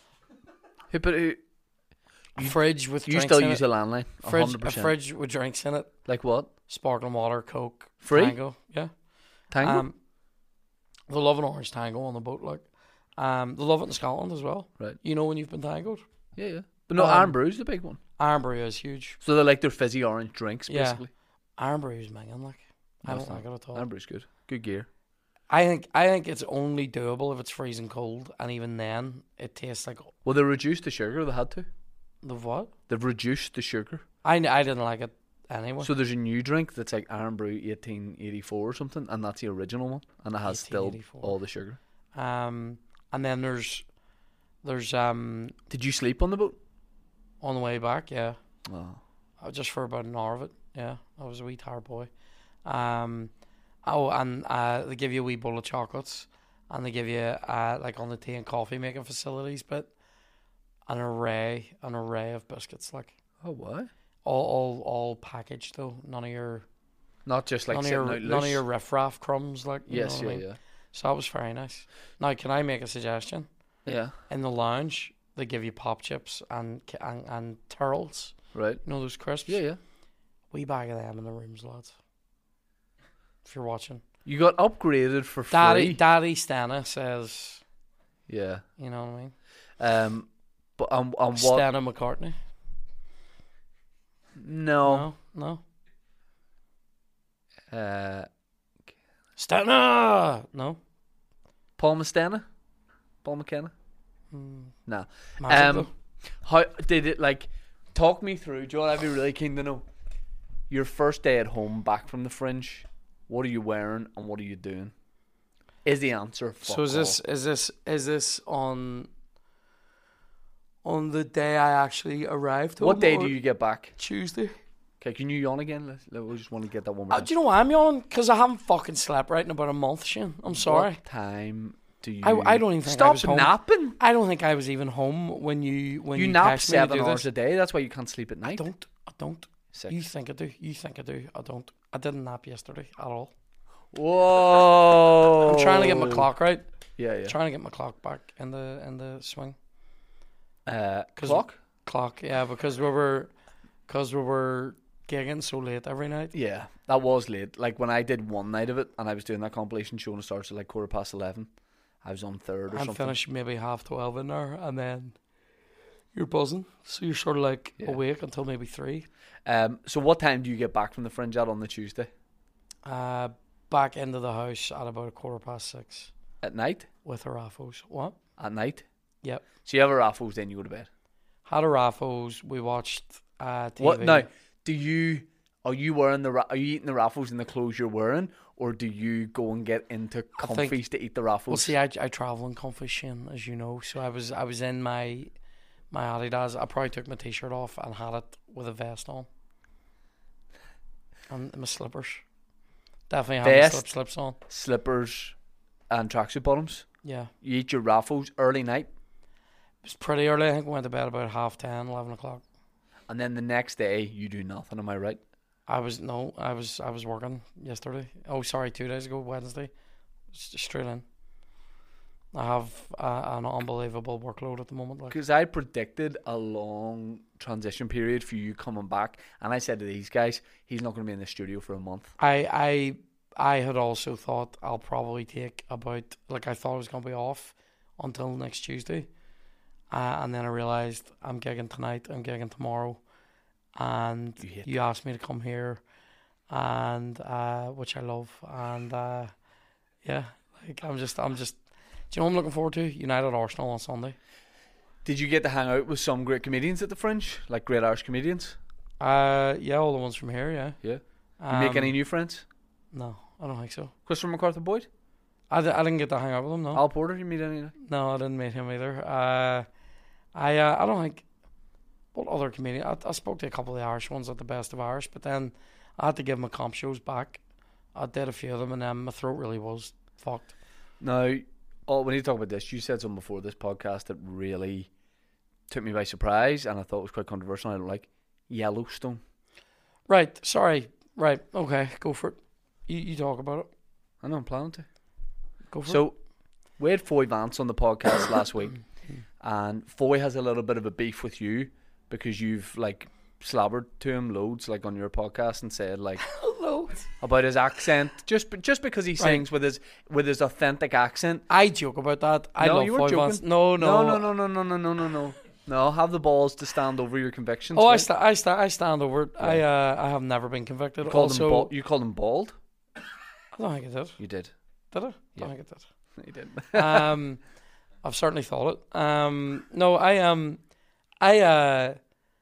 Who put who? a fridge with You drinks still in use it. a landline? Fridge, hundred a percent. fridge with drinks in it. Like what? Sparkling water, Coke, Free? Tango. Yeah, Tango. Um, the Love and Orange Tango on the boat, like um, they love it in Scotland as well. Right. You know when you've been tangoed. yeah, yeah. But no, um, Iron Brew's the big one. Ironbury is huge. So they're like their fizzy orange drinks, Yeah. basically. Ironbury is minging, like I No, don't it's like it at all. Iron Brew's good. Good gear. I think I think it's only doable if it's freezing cold, and even then, it tastes like Well, they reduced the sugar. They had to. the what? They've reduced the sugar. I, I didn't like it anyway. So there's a new drink that's like Iron Brew eighteen eighty-four or something, and that's the original one, and it has still eighteen eighty-four. all the sugar. Um, and then there's there's um Did you sleep on the boat? on the way back, yeah, Oh. uh, just for about an hour of it. Yeah, I was a wee tired boy. Um, oh, and uh, they give you a wee bowl of chocolates, and they give you uh like on the tea and coffee making facilities, but an array, an array of biscuits, like Oh, why? all all all packaged though. None of your Not just like none of sitting your out none of loose. your riffraff crumbs, like you Yes, know what yeah, I mean? yeah, So that was very nice. Now, can I make a suggestion? yeah. In the lounge, they give you pop chips and and, and turtles. Right. You know those crisps? Yeah, yeah. We bag of them in the rooms, lads. If you're watching. You got upgraded for free. Daddy Daddy Stana says, Yeah. you know what I mean? Um. But um, um what? Stana McCartney. No. No? No? Uh. Stana! No? Paul Mastena. Paul McKenna. Mm, No. magic Um, though. How did it like? Talk me through, Joe. I'd be really keen to know. Your first day at home, back from the fringe. What are you wearing and what are you doing? Is the answer? Fuck So is this all. is this is this on on the day I actually arrived home? What day or do you get back? Tuesday. Okay, can you yawn again? Let's, let, we just want to get that one more. Uh, do you know why I'm yawning? Because I haven't fucking slept right in about a month, Shane. I'm sorry. What time do you? I, I don't even think I stop was home. napping. I don't think I was even home when you when You, you, nap texted me to seven do hours this. a day. That's why you can't sleep at I night. don't. I don't. Six. You think I do? You think I do? I don't. I didn't nap yesterday at all. Whoa! I'm trying to get my clock right. Yeah, yeah. Trying to get my clock back in the in the swing. Uh, 'Cause- clock. Clock, yeah, because we were because we were gigging so late every night. Yeah, that was late. Like when I did one night of it, and I was doing that compilation show, and it starts at like quarter past eleven. I was on third or And something. finish maybe half twelve in there, and then you're buzzing, so you're sort of like Yeah. awake until maybe three. Um, so what time do you get back from the fringe at on the Tuesday? Uh, back into the house at about a quarter past six At night? with a Raffles. What? At night? Yep. So you have a raffles, then you go to bed. Had a Raffles. We watched uh, T V. What now? Do you are you wearing the ra- are you eating the raffles in the clothes you're wearing, or do you go and get into I comfies think- to eat the raffles? Well, see, I, I travel in comfy, Shane, as you know. So I was I was in my my Adidas. I probably took my t-shirt off and had it with a vest on. And my slippers. Definitely have my Vest. slip slips on. Slippers and tracksuit bottoms. Yeah. You eat your raffles early night, It was pretty early. I think we went to bed about half ten, eleven o'clock. and then the next day you do nothing. Am I right? I was no, I was I was working yesterday. Oh, sorry, two days ago, Wednesday. S- Straight in. I have uh, an unbelievable workload at the moment. Like, Because I predicted a long transition period for you coming back, and I said to these guys, he's not going to be in the studio for a month. I I I had also thought I'll probably take about like I thought I was gonna be off until next Tuesday, uh, and then I realized I'm gigging tonight. I'm gigging tomorrow, and You hate you asked me to come here, and uh, which I love, and uh, yeah, like I'm just I'm just. Do you know what I'm looking forward to? United Arsenal on Sunday. Did you get to hang out with some great comedians at the Fringe, like great Irish comedians? Uh, yeah, all the ones from here. Yeah. Yeah. You Um, make any new friends? No, I don't think so. Christopher MacArthur Boyd, I, d- I didn't get to hang out with him. No. Al Porter. You meet any? No, I didn't meet him either. Uh, I uh, I don't think. What other comedian? I, I spoke to a couple of the Irish ones at the Best of Irish, but then I had to give my comp shows back. I did a few of them, and then my throat really was fucked. Now, oh, when you talk about this, you said something before this podcast that really took me by surprise, and I thought it was quite controversial. I don't like Yellowstone. Right. Sorry. Right. Okay. Go for it. You you talk about it. I know I'm planning to. Go for it. So, we had Foy Vance on the podcast last week, and Foy has a little bit of a beef with you because you've like slobbered to him loads, like on your podcast, and said like Loads. about his accent, just just because he sings with his with his authentic accent. I joke about that. I No, love you weren't Foy Vance. joking. No, no, No, no, no, no, no, no, no, no, no. No, have the balls to stand over your convictions. Oh, I right? sta- I sta- I stand over it. I uh I have never been convicted. You called also, him bald. You called him bald. I don't think I did. You did. Did I? I Yeah. don't think I did. You did. um, I've certainly thought it. Um, no, I um, I uh,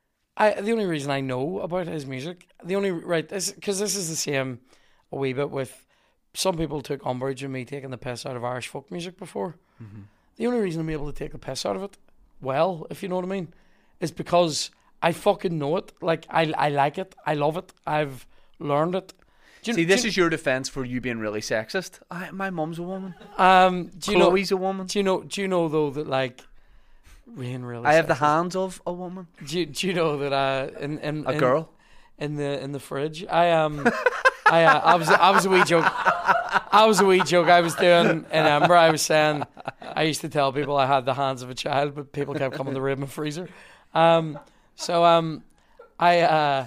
I the only reason I know about his music, the only right, is because this is the same a wee bit with some people took umbrage with me taking the piss out of Irish folk music before. Mm-hmm. The only reason I'm able to take the piss out of it, well, if you know what I mean, is because I fucking know it. Like I, I like it. I love it. I've learned it. Do you, See, do this you- is your defense for you being really sexist. I, my mum's a woman. um. Do you know? Chloe's a woman. Do you know? Do you know though that like, Rain really? I have the sexist. hands of a woman. Do you, do you know that uh in in A in, girl. in the in the fridge I um I uh, I was I was a wee joke I was a wee joke I was doing in Edinburgh. I was saying I used to tell people I had the hands of a child, but people kept coming to raid my freezer. Um, so um, I uh,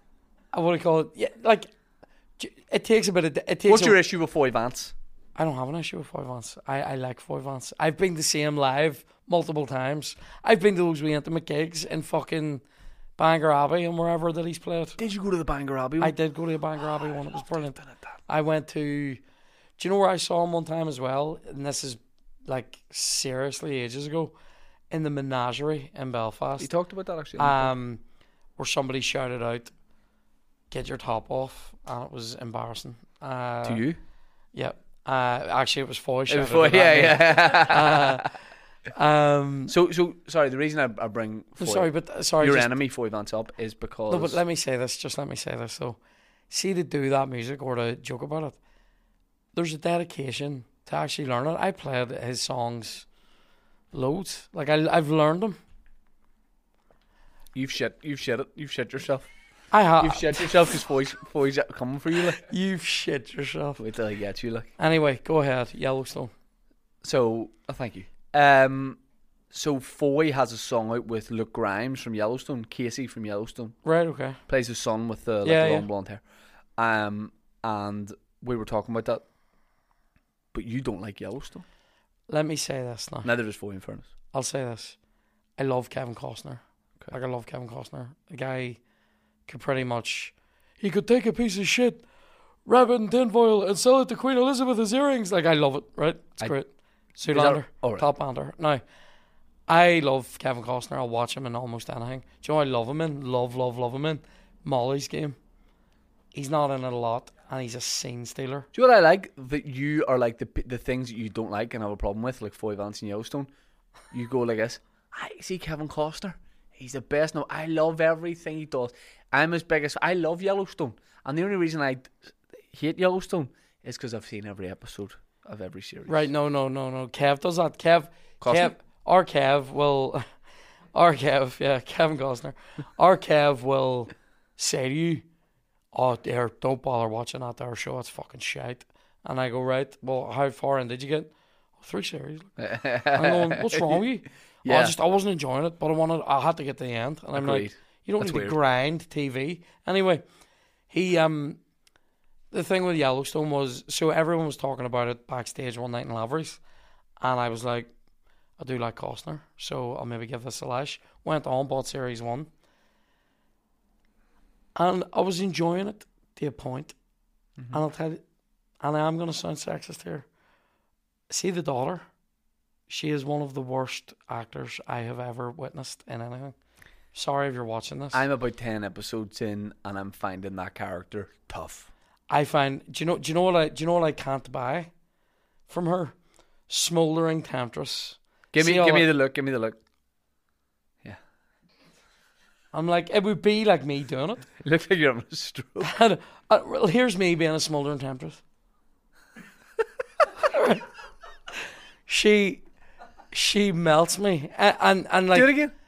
I what do you call it? Yeah, like j- it takes a bit of it takes. What's a, your issue with Foy Vance? I don't have an issue with Foy Vance. I, I like Foy Vance. I've been to see him live multiple times. I've been to those wee intimate gigs in fucking Bangor Abbey and wherever that he's played. Did you go to the Bangor Abbey? I did go to the Bangor Abbey one. It was brilliant. I went to. Do you know where I saw him one time as well? And this is like seriously ages ago, in the Menagerie in Belfast. You talked about that actually. Um, where somebody shouted out, "Get your top off," and it was embarrassing. Uh, to you? Yeah. Uh, actually, it was Foy It shouted was Foy, it at me. yeah, yeah. Uh, um, so, so sorry. The reason I, I bring Foy, sorry, but uh, sorry. your just- enemy Foy Vance up is because No, but let me say this. Just let me say this. So, see, to do that music or to joke about it, there's a dedication to actually learn it. I played his songs loads. Like I, I've learned them. you've shit, you've shit it, you've shit yourself, I have. you've shit yourself because Foy's, Foy's coming for you. Like, You've shit yourself. wait till I get you. Like, Anyway, go ahead. Yellowstone. so oh, thank you. Um, so Foy has a song out with Luke Grimes from Yellowstone, Casey from Yellowstone. Right. Okay. Plays his son with the like, Yeah, long yeah. blonde hair. Um, and we were talking about that. But you don't like Yellowstone. Let me say this now. Neither does Foy, in fairness. I'll say this. I love Kevin Costner. Okay. Like I love Kevin Costner. The guy could pretty much. He could take a piece of shit, wrap it in tinfoil, and sell it to Queen Elizabeth as earrings. Like I love it. Right? It's I- great. Is that- Zoolander. oh, right. Top bander. Now, I love Kevin Costner. I'll watch him in almost anything. Do you know what I love him in? Love, love, love him in Molly's Game. He's not in it a lot, and he's a scene stealer. Do you know what I like? That you are like the the things that you don't like and have a problem with, like Foy Vance and Yellowstone. You go like this. I see Kevin Costner. He's the best. No, I love everything he does. I'm his biggest. I love Yellowstone. And the only reason I hate Yellowstone is because I've seen every episode of every series. Right? No, no, no, no. Kev does that. Kev, Costner? Kev, our Kev will, our Kev, yeah, Kevin Costner, our Kev will say to you, "Oh, there, don't bother watching that there show. It's fucking shite." And I go, "Right. Well, how far in did you get?" "Oh, three series." I'm going, "What's wrong with you?" Yeah. "Oh, I just I wasn't enjoying it, but I wanted. I had to get to the end." And I'm Agreed. like, "You don't That's need weird. to grind T V." Anyway, he um, the thing with Yellowstone was, so everyone was talking about it backstage one night in Lavery's, and I was like, I do like Costner, so I'll maybe give this a lash. Went on, bought series one, and I was enjoying it to a point. Mm-hmm. And I'll tell you, and I am going to sound sexist here. See the daughter? She is one of the worst actors I have ever witnessed in anything. Sorry if you're watching this. I'm about ten episodes in, and I'm finding that character tough. I find. Do you know? Do you know what I? Do you know what I can't buy from her? Smoldering temptress. Give me, See all give me that- the look. Give me the look. I'm like, it would be like me doing it. You look like you're having a stroke. And, uh, well, here's me being a smoldering temptress. she, she melts me, and and, and like. Do it again.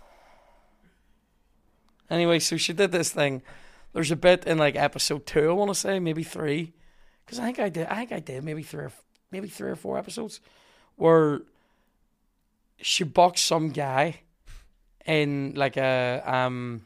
Anyway, so she did this thing. There's a bit in like episode two, I want to say, maybe three, because I think I did. I think I did maybe three or maybe three or four episodes, where she boxed some guy in like a um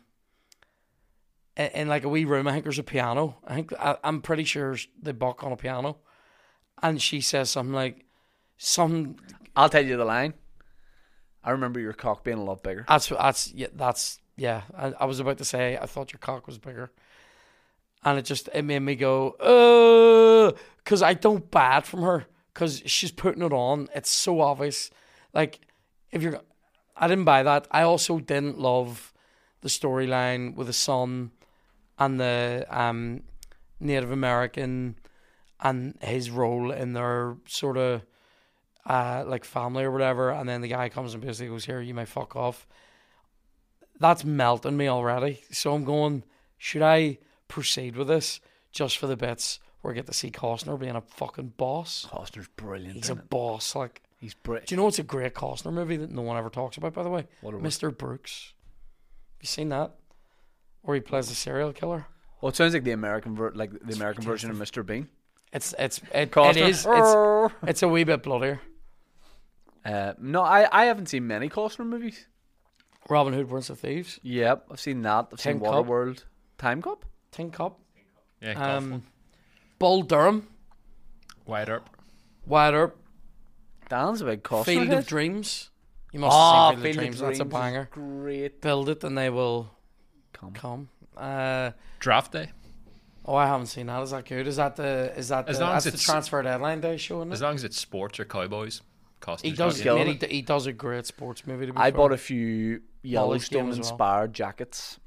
in, in like a wee room. I think there's a piano. I think I, I'm pretty sure they buck on a piano, and she says something like, "Some I'll tell you the line. I remember your cock being a lot bigger. That's that's yeah. That's yeah. I, I was about to say I thought your cock was bigger, and it just it made me go, uh, because I don't buy it from her because she's putting it on. It's so obvious. Like if you're, I didn't buy that. I also didn't love the storyline with the son and the um Native American and his role in their sort of uh like family or whatever, and then the guy comes and basically goes, "Here, you may fuck off." That's melting me already. So I'm going, should I proceed with this just for the bits where I get to see Costner being a fucking boss? Costner's brilliant. He's a isn't it? boss. Like, He's brilliant. do you know what's a great Costner movie that no one ever talks about, by the way? What are we- Mister Brooks. Have you seen that? Where he plays a serial killer? Well, it sounds like the American ver- like the American version of Mister Bean. It's it's it, it Costner. is it's, it's a wee bit bloodier. Uh, no, I, I haven't seen many Costner movies. Robin Hood, Prince of Thieves, Yep, I've seen that. I've Tin seen Cup. Waterworld. Time Cop? Tin Cup, Yeah, um, Bull Durham, Wide Earp. Wyatt Earp, Dan's a big Costner Field head. of Dreams. You must Oh, have seen Field, of Dreams. That's a is banger. Great. Build it and they will Come. come. Uh, Draft Day. oh, I haven't seen that. Is that good? Is that the is that As the, long that's as the it's- transfer deadline day show? Isn't As it? long as it's sports or cowboys, Costner's He does. not Killing Mate, it. he, he does a great sports movie. To be I fair. bought a few game Yellowstone as well. inspired jackets.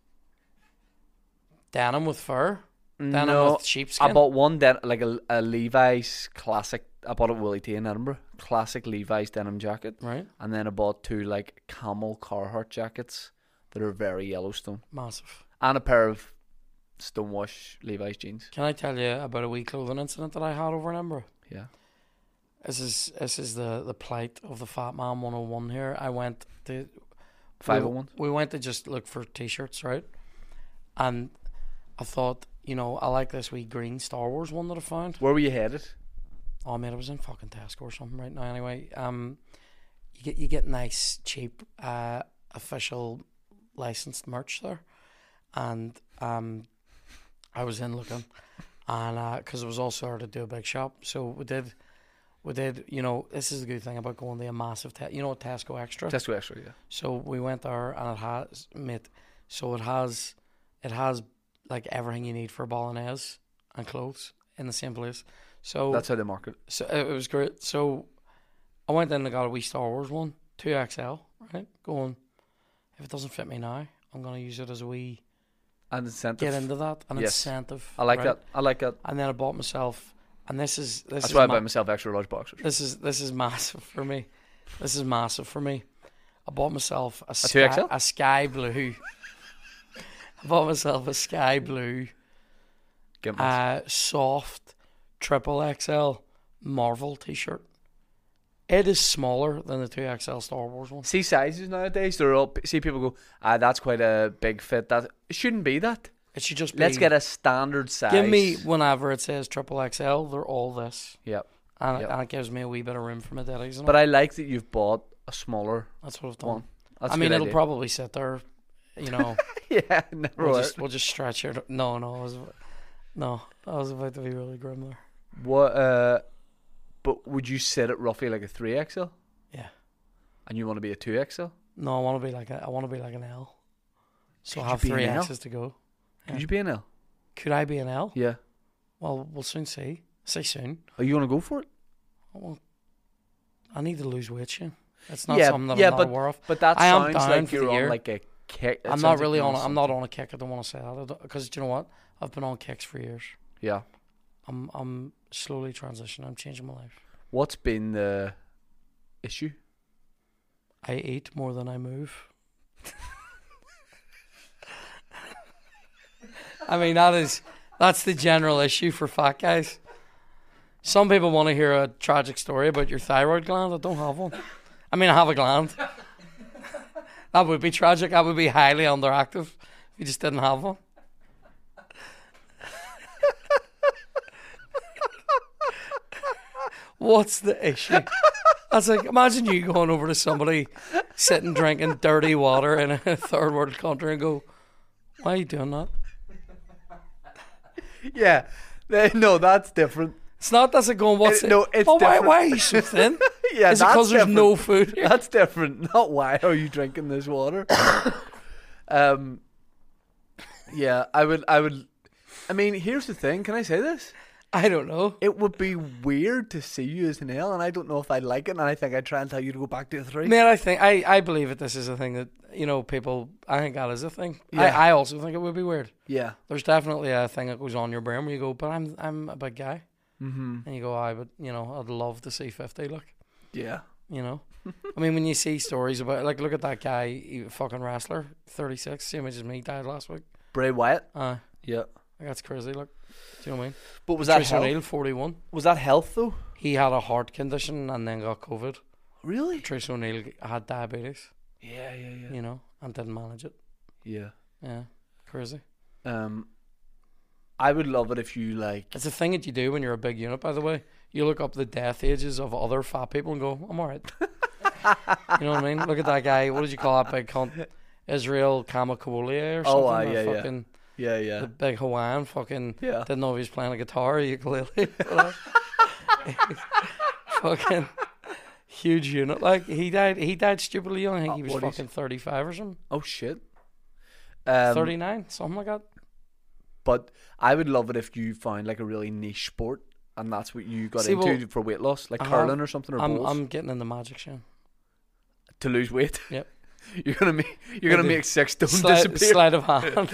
denim with fur. Denim No, with sheepskin. I bought one den- like a, a Levi's classic. I bought it at Willie T in Edinburgh. Classic Levi's denim jacket, right, and then I bought two like camel Carhartt jackets that are very Yellowstone, massive. and a pair of Stonewash Levi's jeans. Can I tell you about a wee clothing incident that I had over in Edinburgh? Yeah. This is this is the, the plight of the fat man one oh one here. I went to five oh we, one. we went to just look for t-shirts, right? And I thought, you know, I like this wee green Star Wars one that I found. Where were you headed? Oh man, it was in fucking Tesco or something right now. Anyway, um, you get you get nice cheap uh official licensed merch there, and um, I was in looking, and uh, because it was also hard to do a big shop, so we did, we did. You know, this is the good thing about going to a massive, te- you know, Tesco Extra. Tesco Extra, yeah. So we went there, and it has, mate. So it has, it has like everything you need for a bolognese and clothes in the same place. So That's how they market. so it was great. So I went in and got a wee Star Wars one, two X L, right? Going, if it doesn't fit me now, I'm gonna use it as a wee And incentive. get into that, an Yes. incentive. I like right? that. I like that. And then I bought myself, and this is this That's is why I ma- buy myself extra large boxers. this is this is massive for me. This is massive for me. I bought myself a, two X L? sky, a sky blue. I bought myself a sky blue Get my uh, soft triple X L Marvel t-shirt. It is smaller than the two X L Star Wars one. see sizes nowadays. They're all see people go. Ah, that's quite a big fit. That it shouldn't be that. It should just be. Let's get a standard size. Give me whenever it says triple X L, they're all this, Yep. and, it, Yep. and it gives me a wee bit of room for my daddies. But I like that you've bought a smaller That's what I've done. one. That's I a mean, good it'll idea. probably sit there, you know. yeah, never we'll will. just we'll just stretch it. No, no, I was, no, I was about to be really grim there. What? Uh, but would you sit it roughly like a three X L? Yeah. And you want to be a two X L? No, I want to be like a, I want to be like an L. So Could I you have be an three L? X's to go. Could Yeah. you be an L? Could I be an L? Yeah. Well, we'll soon see. Say soon. Are you going to go for it? Well, I need to lose weight, Shane. It's not Yeah, something that yeah, I'm not but- aware of. But that I am sounds down like for you're the on year. like a kick. It I'm sounds not like really you're on. A, I'm not something. on a kick. I don't want to say that because you know what? I've been on kicks for years. Yeah. I'm I'm slowly transitioning. I'm changing my life. What's been the issue? I eat more than I move. I mean that is that's the general issue for fat guys. Some people want to hear a tragic story about your thyroid gland. I don't have one. I mean I have a gland. That would be tragic. That would be highly underactive if you just didn't have one. What's the issue? That's like, imagine you going over to somebody sitting drinking dirty water in a third world country and go, why are you doing that? Yeah. Eh, No, that's different. It's not that's like going, what's It- it? no, it's well, why, different. why are you so thin? Yeah, Is it that's because there's different. no food here? That's different. Not why are you drinking this water? um. Yeah, I would. I would. I mean, here's the thing. Can I say this? I don't know. It would be weird to see you as an L, and I don't know if I'd like it. And I think I'd try and tell you to go back to a three. Man, I think, I, I believe that this is a thing that, you know, people, I think that is a thing. Yeah. I, I also think it would be weird. Yeah. There's definitely a thing that goes on your brain where you go, but I'm I'm a big guy. Mm-hmm. And you go, I would, you know, I'd love to see fifty, look. Yeah. You know, I mean, when you see stories about, like, look at that guy, he, fucking wrestler, thirty-six, same age as me, died last week. Bray Wyatt. Uh, Yeah. that's crazy. Look, do you know what I mean? But was that Patrice health? O'Neal, forty-one. Was that health though? He had a heart condition and then got COVID. Really? Patrice O'Neal had diabetes, Yeah, yeah, yeah. you know, and didn't manage it. Yeah. Yeah, crazy. Um, I would love it if you like. It's a thing that you do when you're a big unit, by the way. You look up the death ages of other fat people and go, I'm alright. You know what I mean? Look at that guy. What did you call that big cunt? Israel Kamakawolia or something? Oh, uh, or yeah, yeah. fucking, Yeah, yeah, The big Hawaiian fucking yeah. didn't know if he was playing a guitar or ukulele. Fucking huge unit. Like he died he died stupidly young. I think Uh, he was what is- fucking thirty five or something. Oh shit. Um, thirty nine, something like that. But I would love it if you found like a really niche sport, and that's what you got See, into well, for weight loss, like I have- curling or something, or I'm bowls, I'm getting into magic, Shane. to lose weight. Yep. You're gonna make you're gonna Maybe. make six stone Slide, disappear. sleight of hand.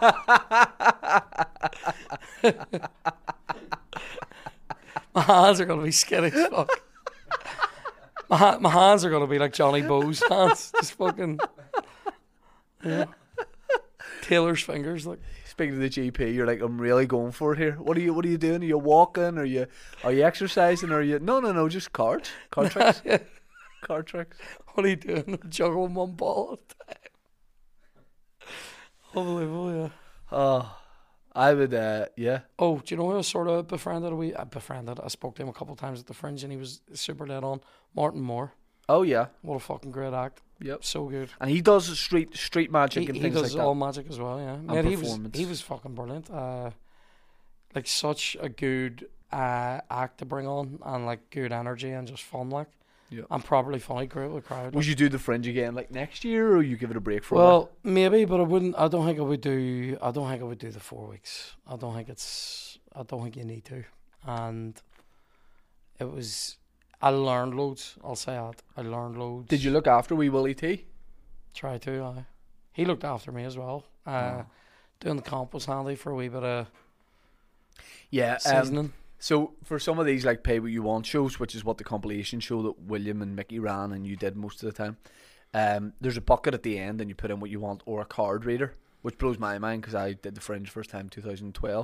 My hands are gonna be skinny as fuck. My, ha- my hands are gonna be like Johnny Bowes' hands, just fucking. Yeah. Taylor's fingers, like. Speaking to the G P, you're like, I'm really going for it here. What are you What are you doing? Are you walking? Are you Are you exercising? Are you? No, no, no, just cards, card tricks, card tricks. What are you doing? Juggling one ball all the time. Unbelievable, yeah. Oh, I would. Uh, yeah. Oh, do you know who I sort of befriended? We I befriended. I spoke to him a couple of times at the Fringe, and he was super dead on. Martin Moore, Oh yeah. what a fucking great act. Yep. So good. And he does street street magic He, and he things does like all that. magic as well, yeah. Man, he was performance. he was fucking brilliant. Uh, like such a good uh, act to bring on, and like good energy and just fun, like. Yeah. And properly funny, great with the crowd. Would you do the Fringe again like next year, or you give it a break for a Well, maybe, but I wouldn't. I don't think I would do. I don't think I would do the four weeks. I don't think it's. I don't think you need to. And it was. I learned loads. I'll say that. I learned loads. Did you look after wee Willie T? Try to. I. He looked after me as well. Uh, Oh. Doing the comp was handy for a wee bit of Yeah. Um, seasoning. so for some of these like pay what you want shows, which is what the compilation show that William and Mickey ran and you did most of the time, um, there's a bucket at the end and you put in what you want or a card reader, which blows my mind because I did the Fringe first time two thousand twelve.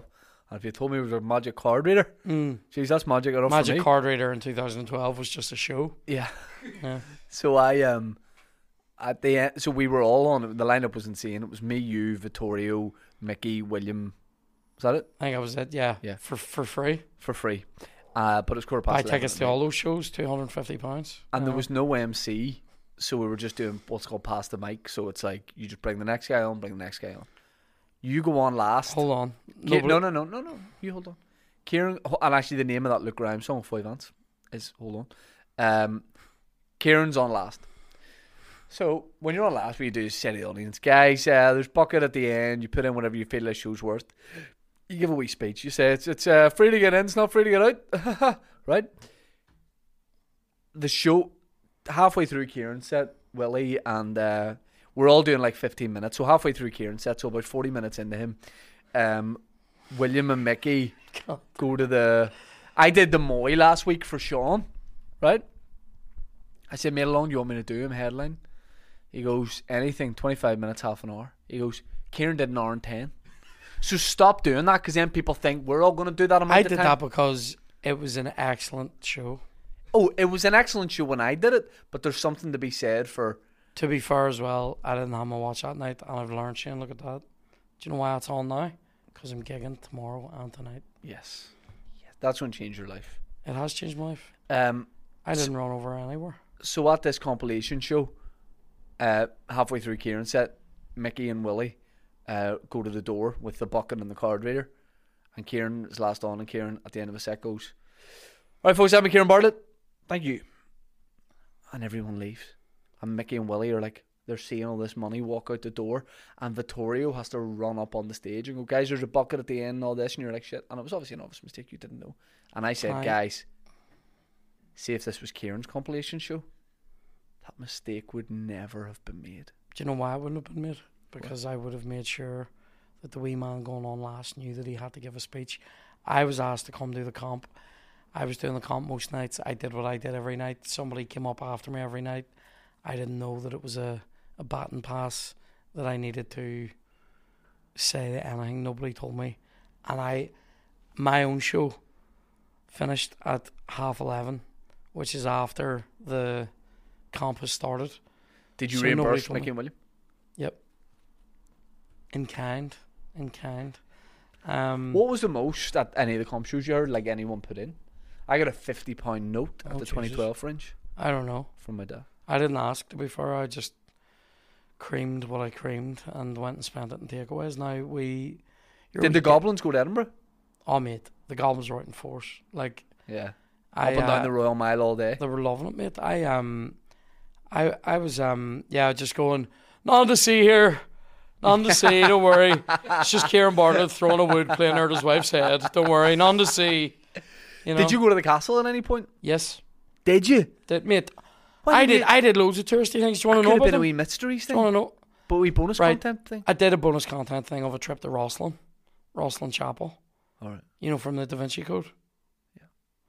And if you told me it was a magic card reader, Mm. geez, that's magic enough for Magic me. Card Reader in two thousand twelve was just a show. Yeah. Yeah. So I um at the end, so we were all on. The lineup was insane. It was me, you, Vittorio, Mickey, William. Is that it? I think that was it. Yeah. Yeah. For for free. For free. Uh, but it's quarter past Buy eleven tickets at to night. all those shows, two hundred and fifty pounds. And there was no M C, so we were just doing what's called pass the mic. So it's like you just bring the next guy on, bring the next guy on. You go on last. Hold on. Ki- Nobody- no, no, no, no, no. You hold on. Kieran, and actually the name of that Luke Grimes song, Five Ants, is hold on. Um, Kieran's on last. So when you're on last, what you do is say to the audience, guys, uh, there's bucket at the end. You put in whatever you feel the show's worth. You give a wee speech. You say it's it's uh, free to get in, it's not free to get out, right? The show halfway through Kieran's set, Willie and uh, we're all doing like fifteen minutes. So halfway through Kieran's set, so about forty minutes into him, um, William and Mickey God. go to the. I did the Moy last week for Sean, right? I said, mate, how long do you want me to do him headline? He goes, anything, twenty-five minutes, half an hour. He goes, Kieran did an hour and ten. So stop doing that, because then people think we're all going to do that amount I of did time. that because it was an excellent show. Oh, it was an excellent show when I did it, but there's something to be said for. To be fair as well, I didn't have my watch that night, and I've learned, Shane, look at that. Do you know why it's on now? Because I'm gigging tomorrow and tonight. Yes. yes. That's going to change your life. It has changed my life. Um, I didn't run over anywhere. So at this compilation show, uh, halfway through Kieran's set, Mickey and Willie uh, go to the door with the bucket and the card reader, and Kieran is last on, and Kieran at the end of a set goes, "All right, folks, I'm Kieran Bartlett. Thank you." And everyone leaves, and Mickey and Willie are like, they're seeing all this money walk out the door, and Vittorio has to run up on the stage and go, "Guys, there's a bucket at the end and all this," and you're like, "Shit." And it was obviously an obvious mistake, you didn't know. And I said, Aye. "Guys, see if this was Kieran's compilation show, that mistake would never have been made." Do you know why it wouldn't have been made? Because I would have made sure that the wee man going on last knew that he had to give a speech. I was asked to come do the comp. I was doing the comp most nights. I did what I did every night. Somebody came up after me every night. I didn't know that it was a, a baton pass that I needed to say anything. Nobody told me. And I, my own show finished at half eleven, which is after the comp has started. Did you So nobody reimburse told me. Mickey and William? Yep. In kind. In kind. Um, What was the most at any of the comp shows you heard, like anyone put in? I got a fifty pound note at Oh, the Jesus. twenty twelve fringe I don't know. from my dad. I didn't ask, to be fair. I just creamed what I creamed and went and spent it in takeaways. Now, we... your Did the wee- Goblins go to Edinburgh? Oh, mate. The Goblins were out in force. Like, Yeah. I... Up and down uh, the Royal Mile all day. They were loving it, mate. I, um... I, I was, um... Yeah, just going, "None to see here. None to see, don't worry. It's just Kieran Bartlett throwing a wood playing out his wife's head. Don't worry, none to see." You know? Did you go to the castle at any point? Yes. Did you? Did, mate, Why I did did you- I did loads of touristy things. Do you want to Could know have about been a them? wee mysteries Do you want thing, to know? but a wee bonus Right. content thing. I did a bonus content thing of a trip to Rosslyn. Rosslyn Chapel. All right. You know, from the Da Vinci Code. Yeah.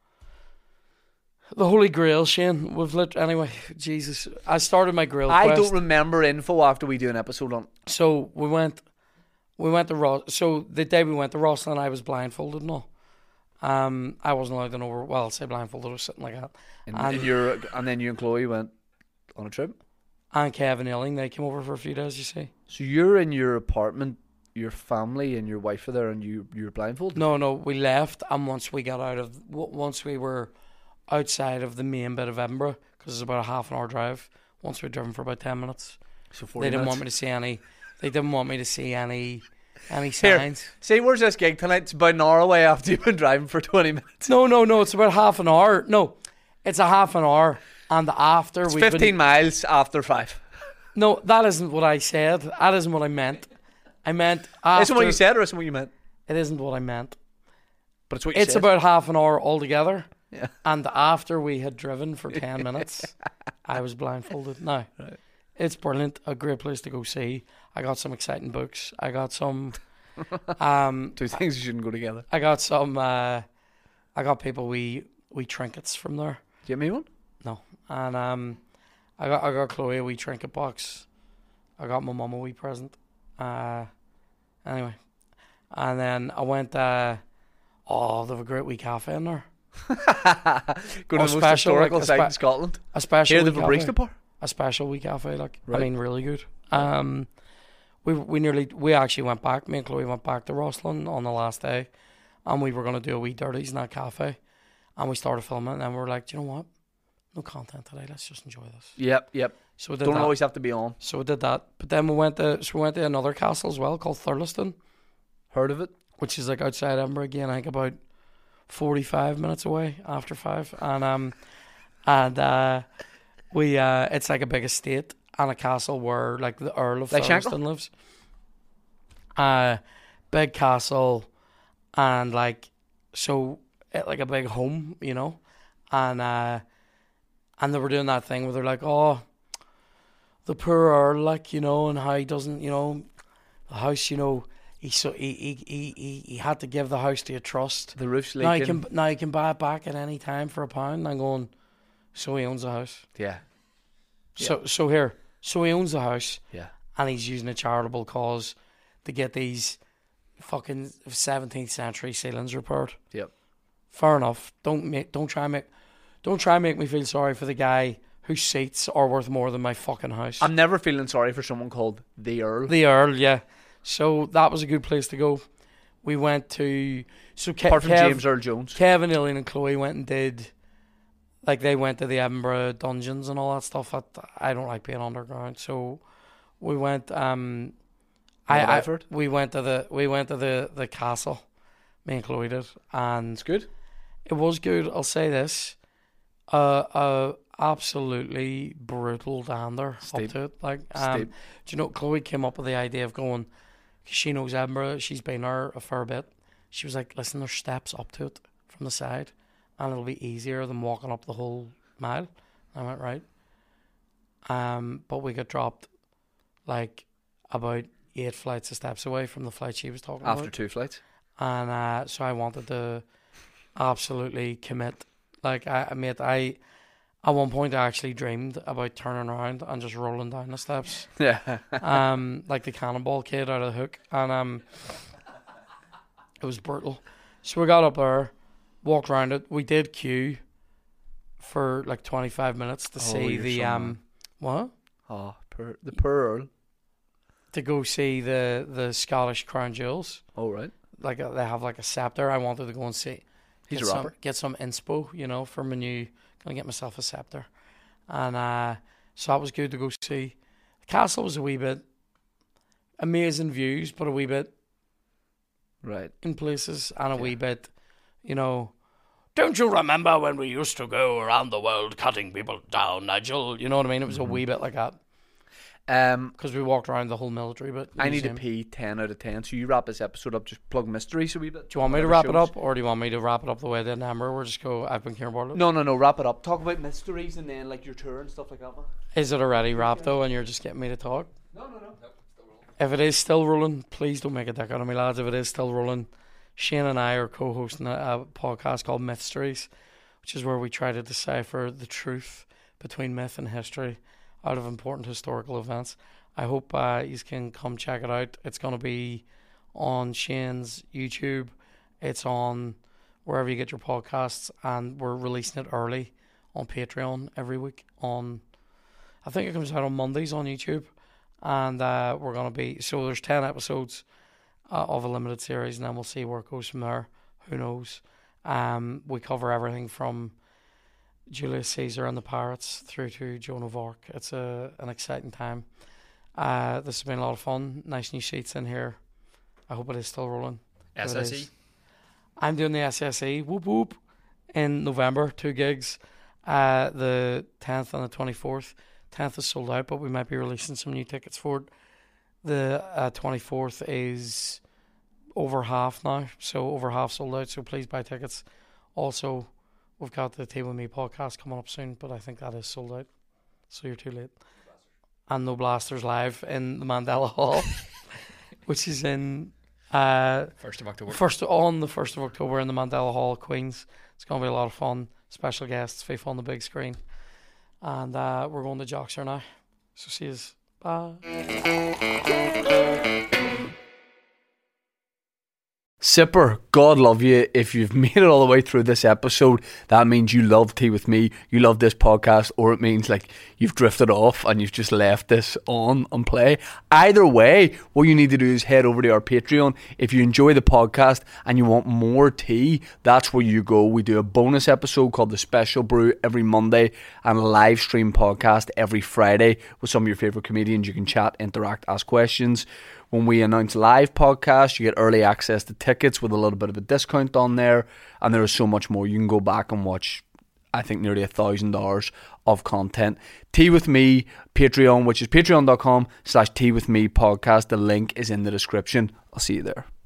The Holy Grail, Shane. We've lit anyway. Jesus, I started my Grail I quest. don't remember info after we do an episode on. So we went, we went to Ros. So the day we went to Rosslyn, I was blindfolded and all. Um, I wasn't allowed to know. Where, well, I'll say blindfolded. I was sitting like that. And, And- and, you're, and then you and Chloe went on a trip. And Kevin Elling, they came over for a few days. You see? So you're in your apartment, your family and your wife are there, and you you're blindfolded. No, no. We left, and once we got out of, w- once we were outside of the main bit of Edinburgh, because it's about a half an hour drive. Once we'd driven for about ten minutes, So they forty didn't minutes. want me to see any. They didn't want me to see any, any Here. signs. See, where's this gig tonight? It's about an hour away after you've been driving for twenty minutes. No, no, no. It's about half an hour. No, it's a half an hour, and after It's we've fifteen been. miles after five. No, that isn't what I said. That isn't what I meant. I meant after. Isn't what you said, or isn't what you meant? It isn't what I meant. But it's what you It's said. about half an hour altogether. Yeah. And after we had driven for ten minutes, I was blindfolded. Now, Right. it's brilliant. A great place to go see. I got some exciting books. I got some. um, Two things you shouldn't go together. I got some. Uh, I got people we we trinkets from there. Do you have me one? No, and um, I got I got Chloe a wee trinket box. I got my mum a wee present. Uh, anyway, And then I went, uh, oh, they have a great wee cafe in there. Go to Oh, the most special, historical like a site spe- in Scotland. A special Here wee they've a cafe. barista bar. A special wee cafe, like, Right. I mean, really good. Um, we we nearly, we actually went back, me and Chloe went back to Rosslyn on the last day, and we were going to do a wee dirties in that cafe, and we started filming, and then we were like, do you know what? No content today, let's just enjoy this. Yep, yep. So we did Don't that. always have to be on. So we did that. But then we went to, so we went to another castle as well called Thurlaston, Heard of it? which is like outside Edinburgh again, I think about forty-five minutes away after five. And, um, and, uh, we, uh, it's like a big estate and a castle where like the Earl of Like Thurlaston lives. Uh, big castle and like, so it, like a big home, you know, and, uh, and they were doing that thing where they're like, oh, the poor Earl, like, you know, and how he doesn't, you know, the house, you know, he so he he he he, he had to give the house to a trust. The roof's Now leaking. you can now you can buy it back at any time for a pound. And I'm going, so he owns the house. Yeah, So so here, so he owns the house, yeah. and he's using a charitable cause to get these fucking seventeenth century ceilings repaired. Yep. Fair enough. Don't make don't try and make don't try and make me feel sorry for the guy whose seats are worth more than my fucking house. I'm never feeling sorry for someone called the Earl. The Earl, yeah. So that was a good place to go. We went to so Ke- Apart from Kev, James Earl Jones. Kevin, Elaine, and Chloe went and did, like, they went to the Edinburgh dungeons and all that stuff. I, I don't like being underground, so we went. Um, I, What I I've heard. we went to the we went to the the castle. Me and Chloe did, and It's good. it was good. I'll say this, uh, uh absolutely brutal down there Steep. up to it. Like, um, Steep. do you know, Chloe came up with the idea of going. She knows Edinburgh. She's been there a fair bit. She was like, "Listen, there's steps up to it from the side, and it'll be easier than walking up the whole mile." I went, right. Um, but we got dropped like about eight flights of steps away from the flight she was talking After about. two flights. And uh, so I wanted to absolutely commit. Like, I, I made, I, at one point, I actually dreamed about turning around and just rolling down the steps, Yeah. um, like the cannonball kid out of the Hook. And um, it was brutal. So we got up there, walked around it. We did queue for like twenty-five minutes to Oh, see you're the so um, mad. what? Oh, poor, the poor Earl. To go see the the Scottish crown jewels. All right. Like, uh, they have like a scepter. I wanted to go and see. He's get a some, rapper. Get some inspo, you know, for my new. Gonna get myself a scepter, and uh, so that was good to go see. The castle was a wee bit amazing views, but a wee bit Right. in places, and a Yeah. wee bit, you know. Don't you remember when we used to go around the world cutting people down, Nigel? You know what I mean? It was Mm-hmm. a wee bit like that Um, because we walked around the whole military bit. I need to museum. pee ten out of ten. So you wrap this episode up. Just plug mysteries a wee bit. Do you want me to Whatever wrap it shows. up, or do you want me to wrap it up the way that Amber? We're just go. I've been Kieran Bartlett. No, no, no. Wrap it up. Talk about mysteries and then like your tour and stuff like that. Man. Is it already wrapped though, and you're just getting me to talk? No, no, no. If it is still rolling, please don't make a dick out of me, lads. If it is still rolling, Shane and I are co-hosting a, a podcast called Mythstories, which is where we try to decipher the truth between myth and history out of important historical events. I hope uh, you can come check it out. It's going to be on Shane's YouTube. It's on wherever you get your podcasts, and we're releasing it early on Patreon every week. On, I think it comes out on Mondays on YouTube. And uh, we're going to be, so there's ten episodes uh, of a limited series, and then we'll see where it goes from there. Who knows? Um, we cover everything from Julius Caesar and the pirates through to Joan of Arc. It's a, an exciting time. Uh, this has been a lot of fun. Nice new seats in here. I hope it is still rolling. If it S S E. is. I'm doing the S S E, whoop whoop, in November, two gigs, uh, the tenth and the twenty-fourth. tenth is sold out, but we might be releasing some new tickets for it. The uh, twenty-fourth is over half now, so over half sold out, so please buy tickets. Also, we've got the Tea With Me podcast coming up soon, but I think that is sold out, so you're too late. And No Blasters live in the Mandela Hall, which is in uh, First of October. first on the first of October in the Mandela Hall, Queens. It's going to be a lot of fun. Special guests, FIFA on the big screen. And uh, we're going to Joxer now. So see you. Bye. Sipper, God love you. If you've made it all the way through this episode, that means you love Tea With Me, you love this podcast, or it means like you've drifted off and you've just left this on and play. Either way, what you need to do is head over to our Patreon. If you enjoy the podcast and you want more tea, that's where you go. We do a bonus episode called The Special Brew every Monday and a live stream podcast every Friday with some of your favourite comedians. You can chat, interact, ask questions. When we announce live podcasts, you get early access to tickets with a little bit of a discount on there, and there is so much more. You can go back and watch, I think, nearly a thousand hours of content. Tea With Me Patreon, which is patreon.com slash Tea With Me podcast. The link is in the description. I'll see you there.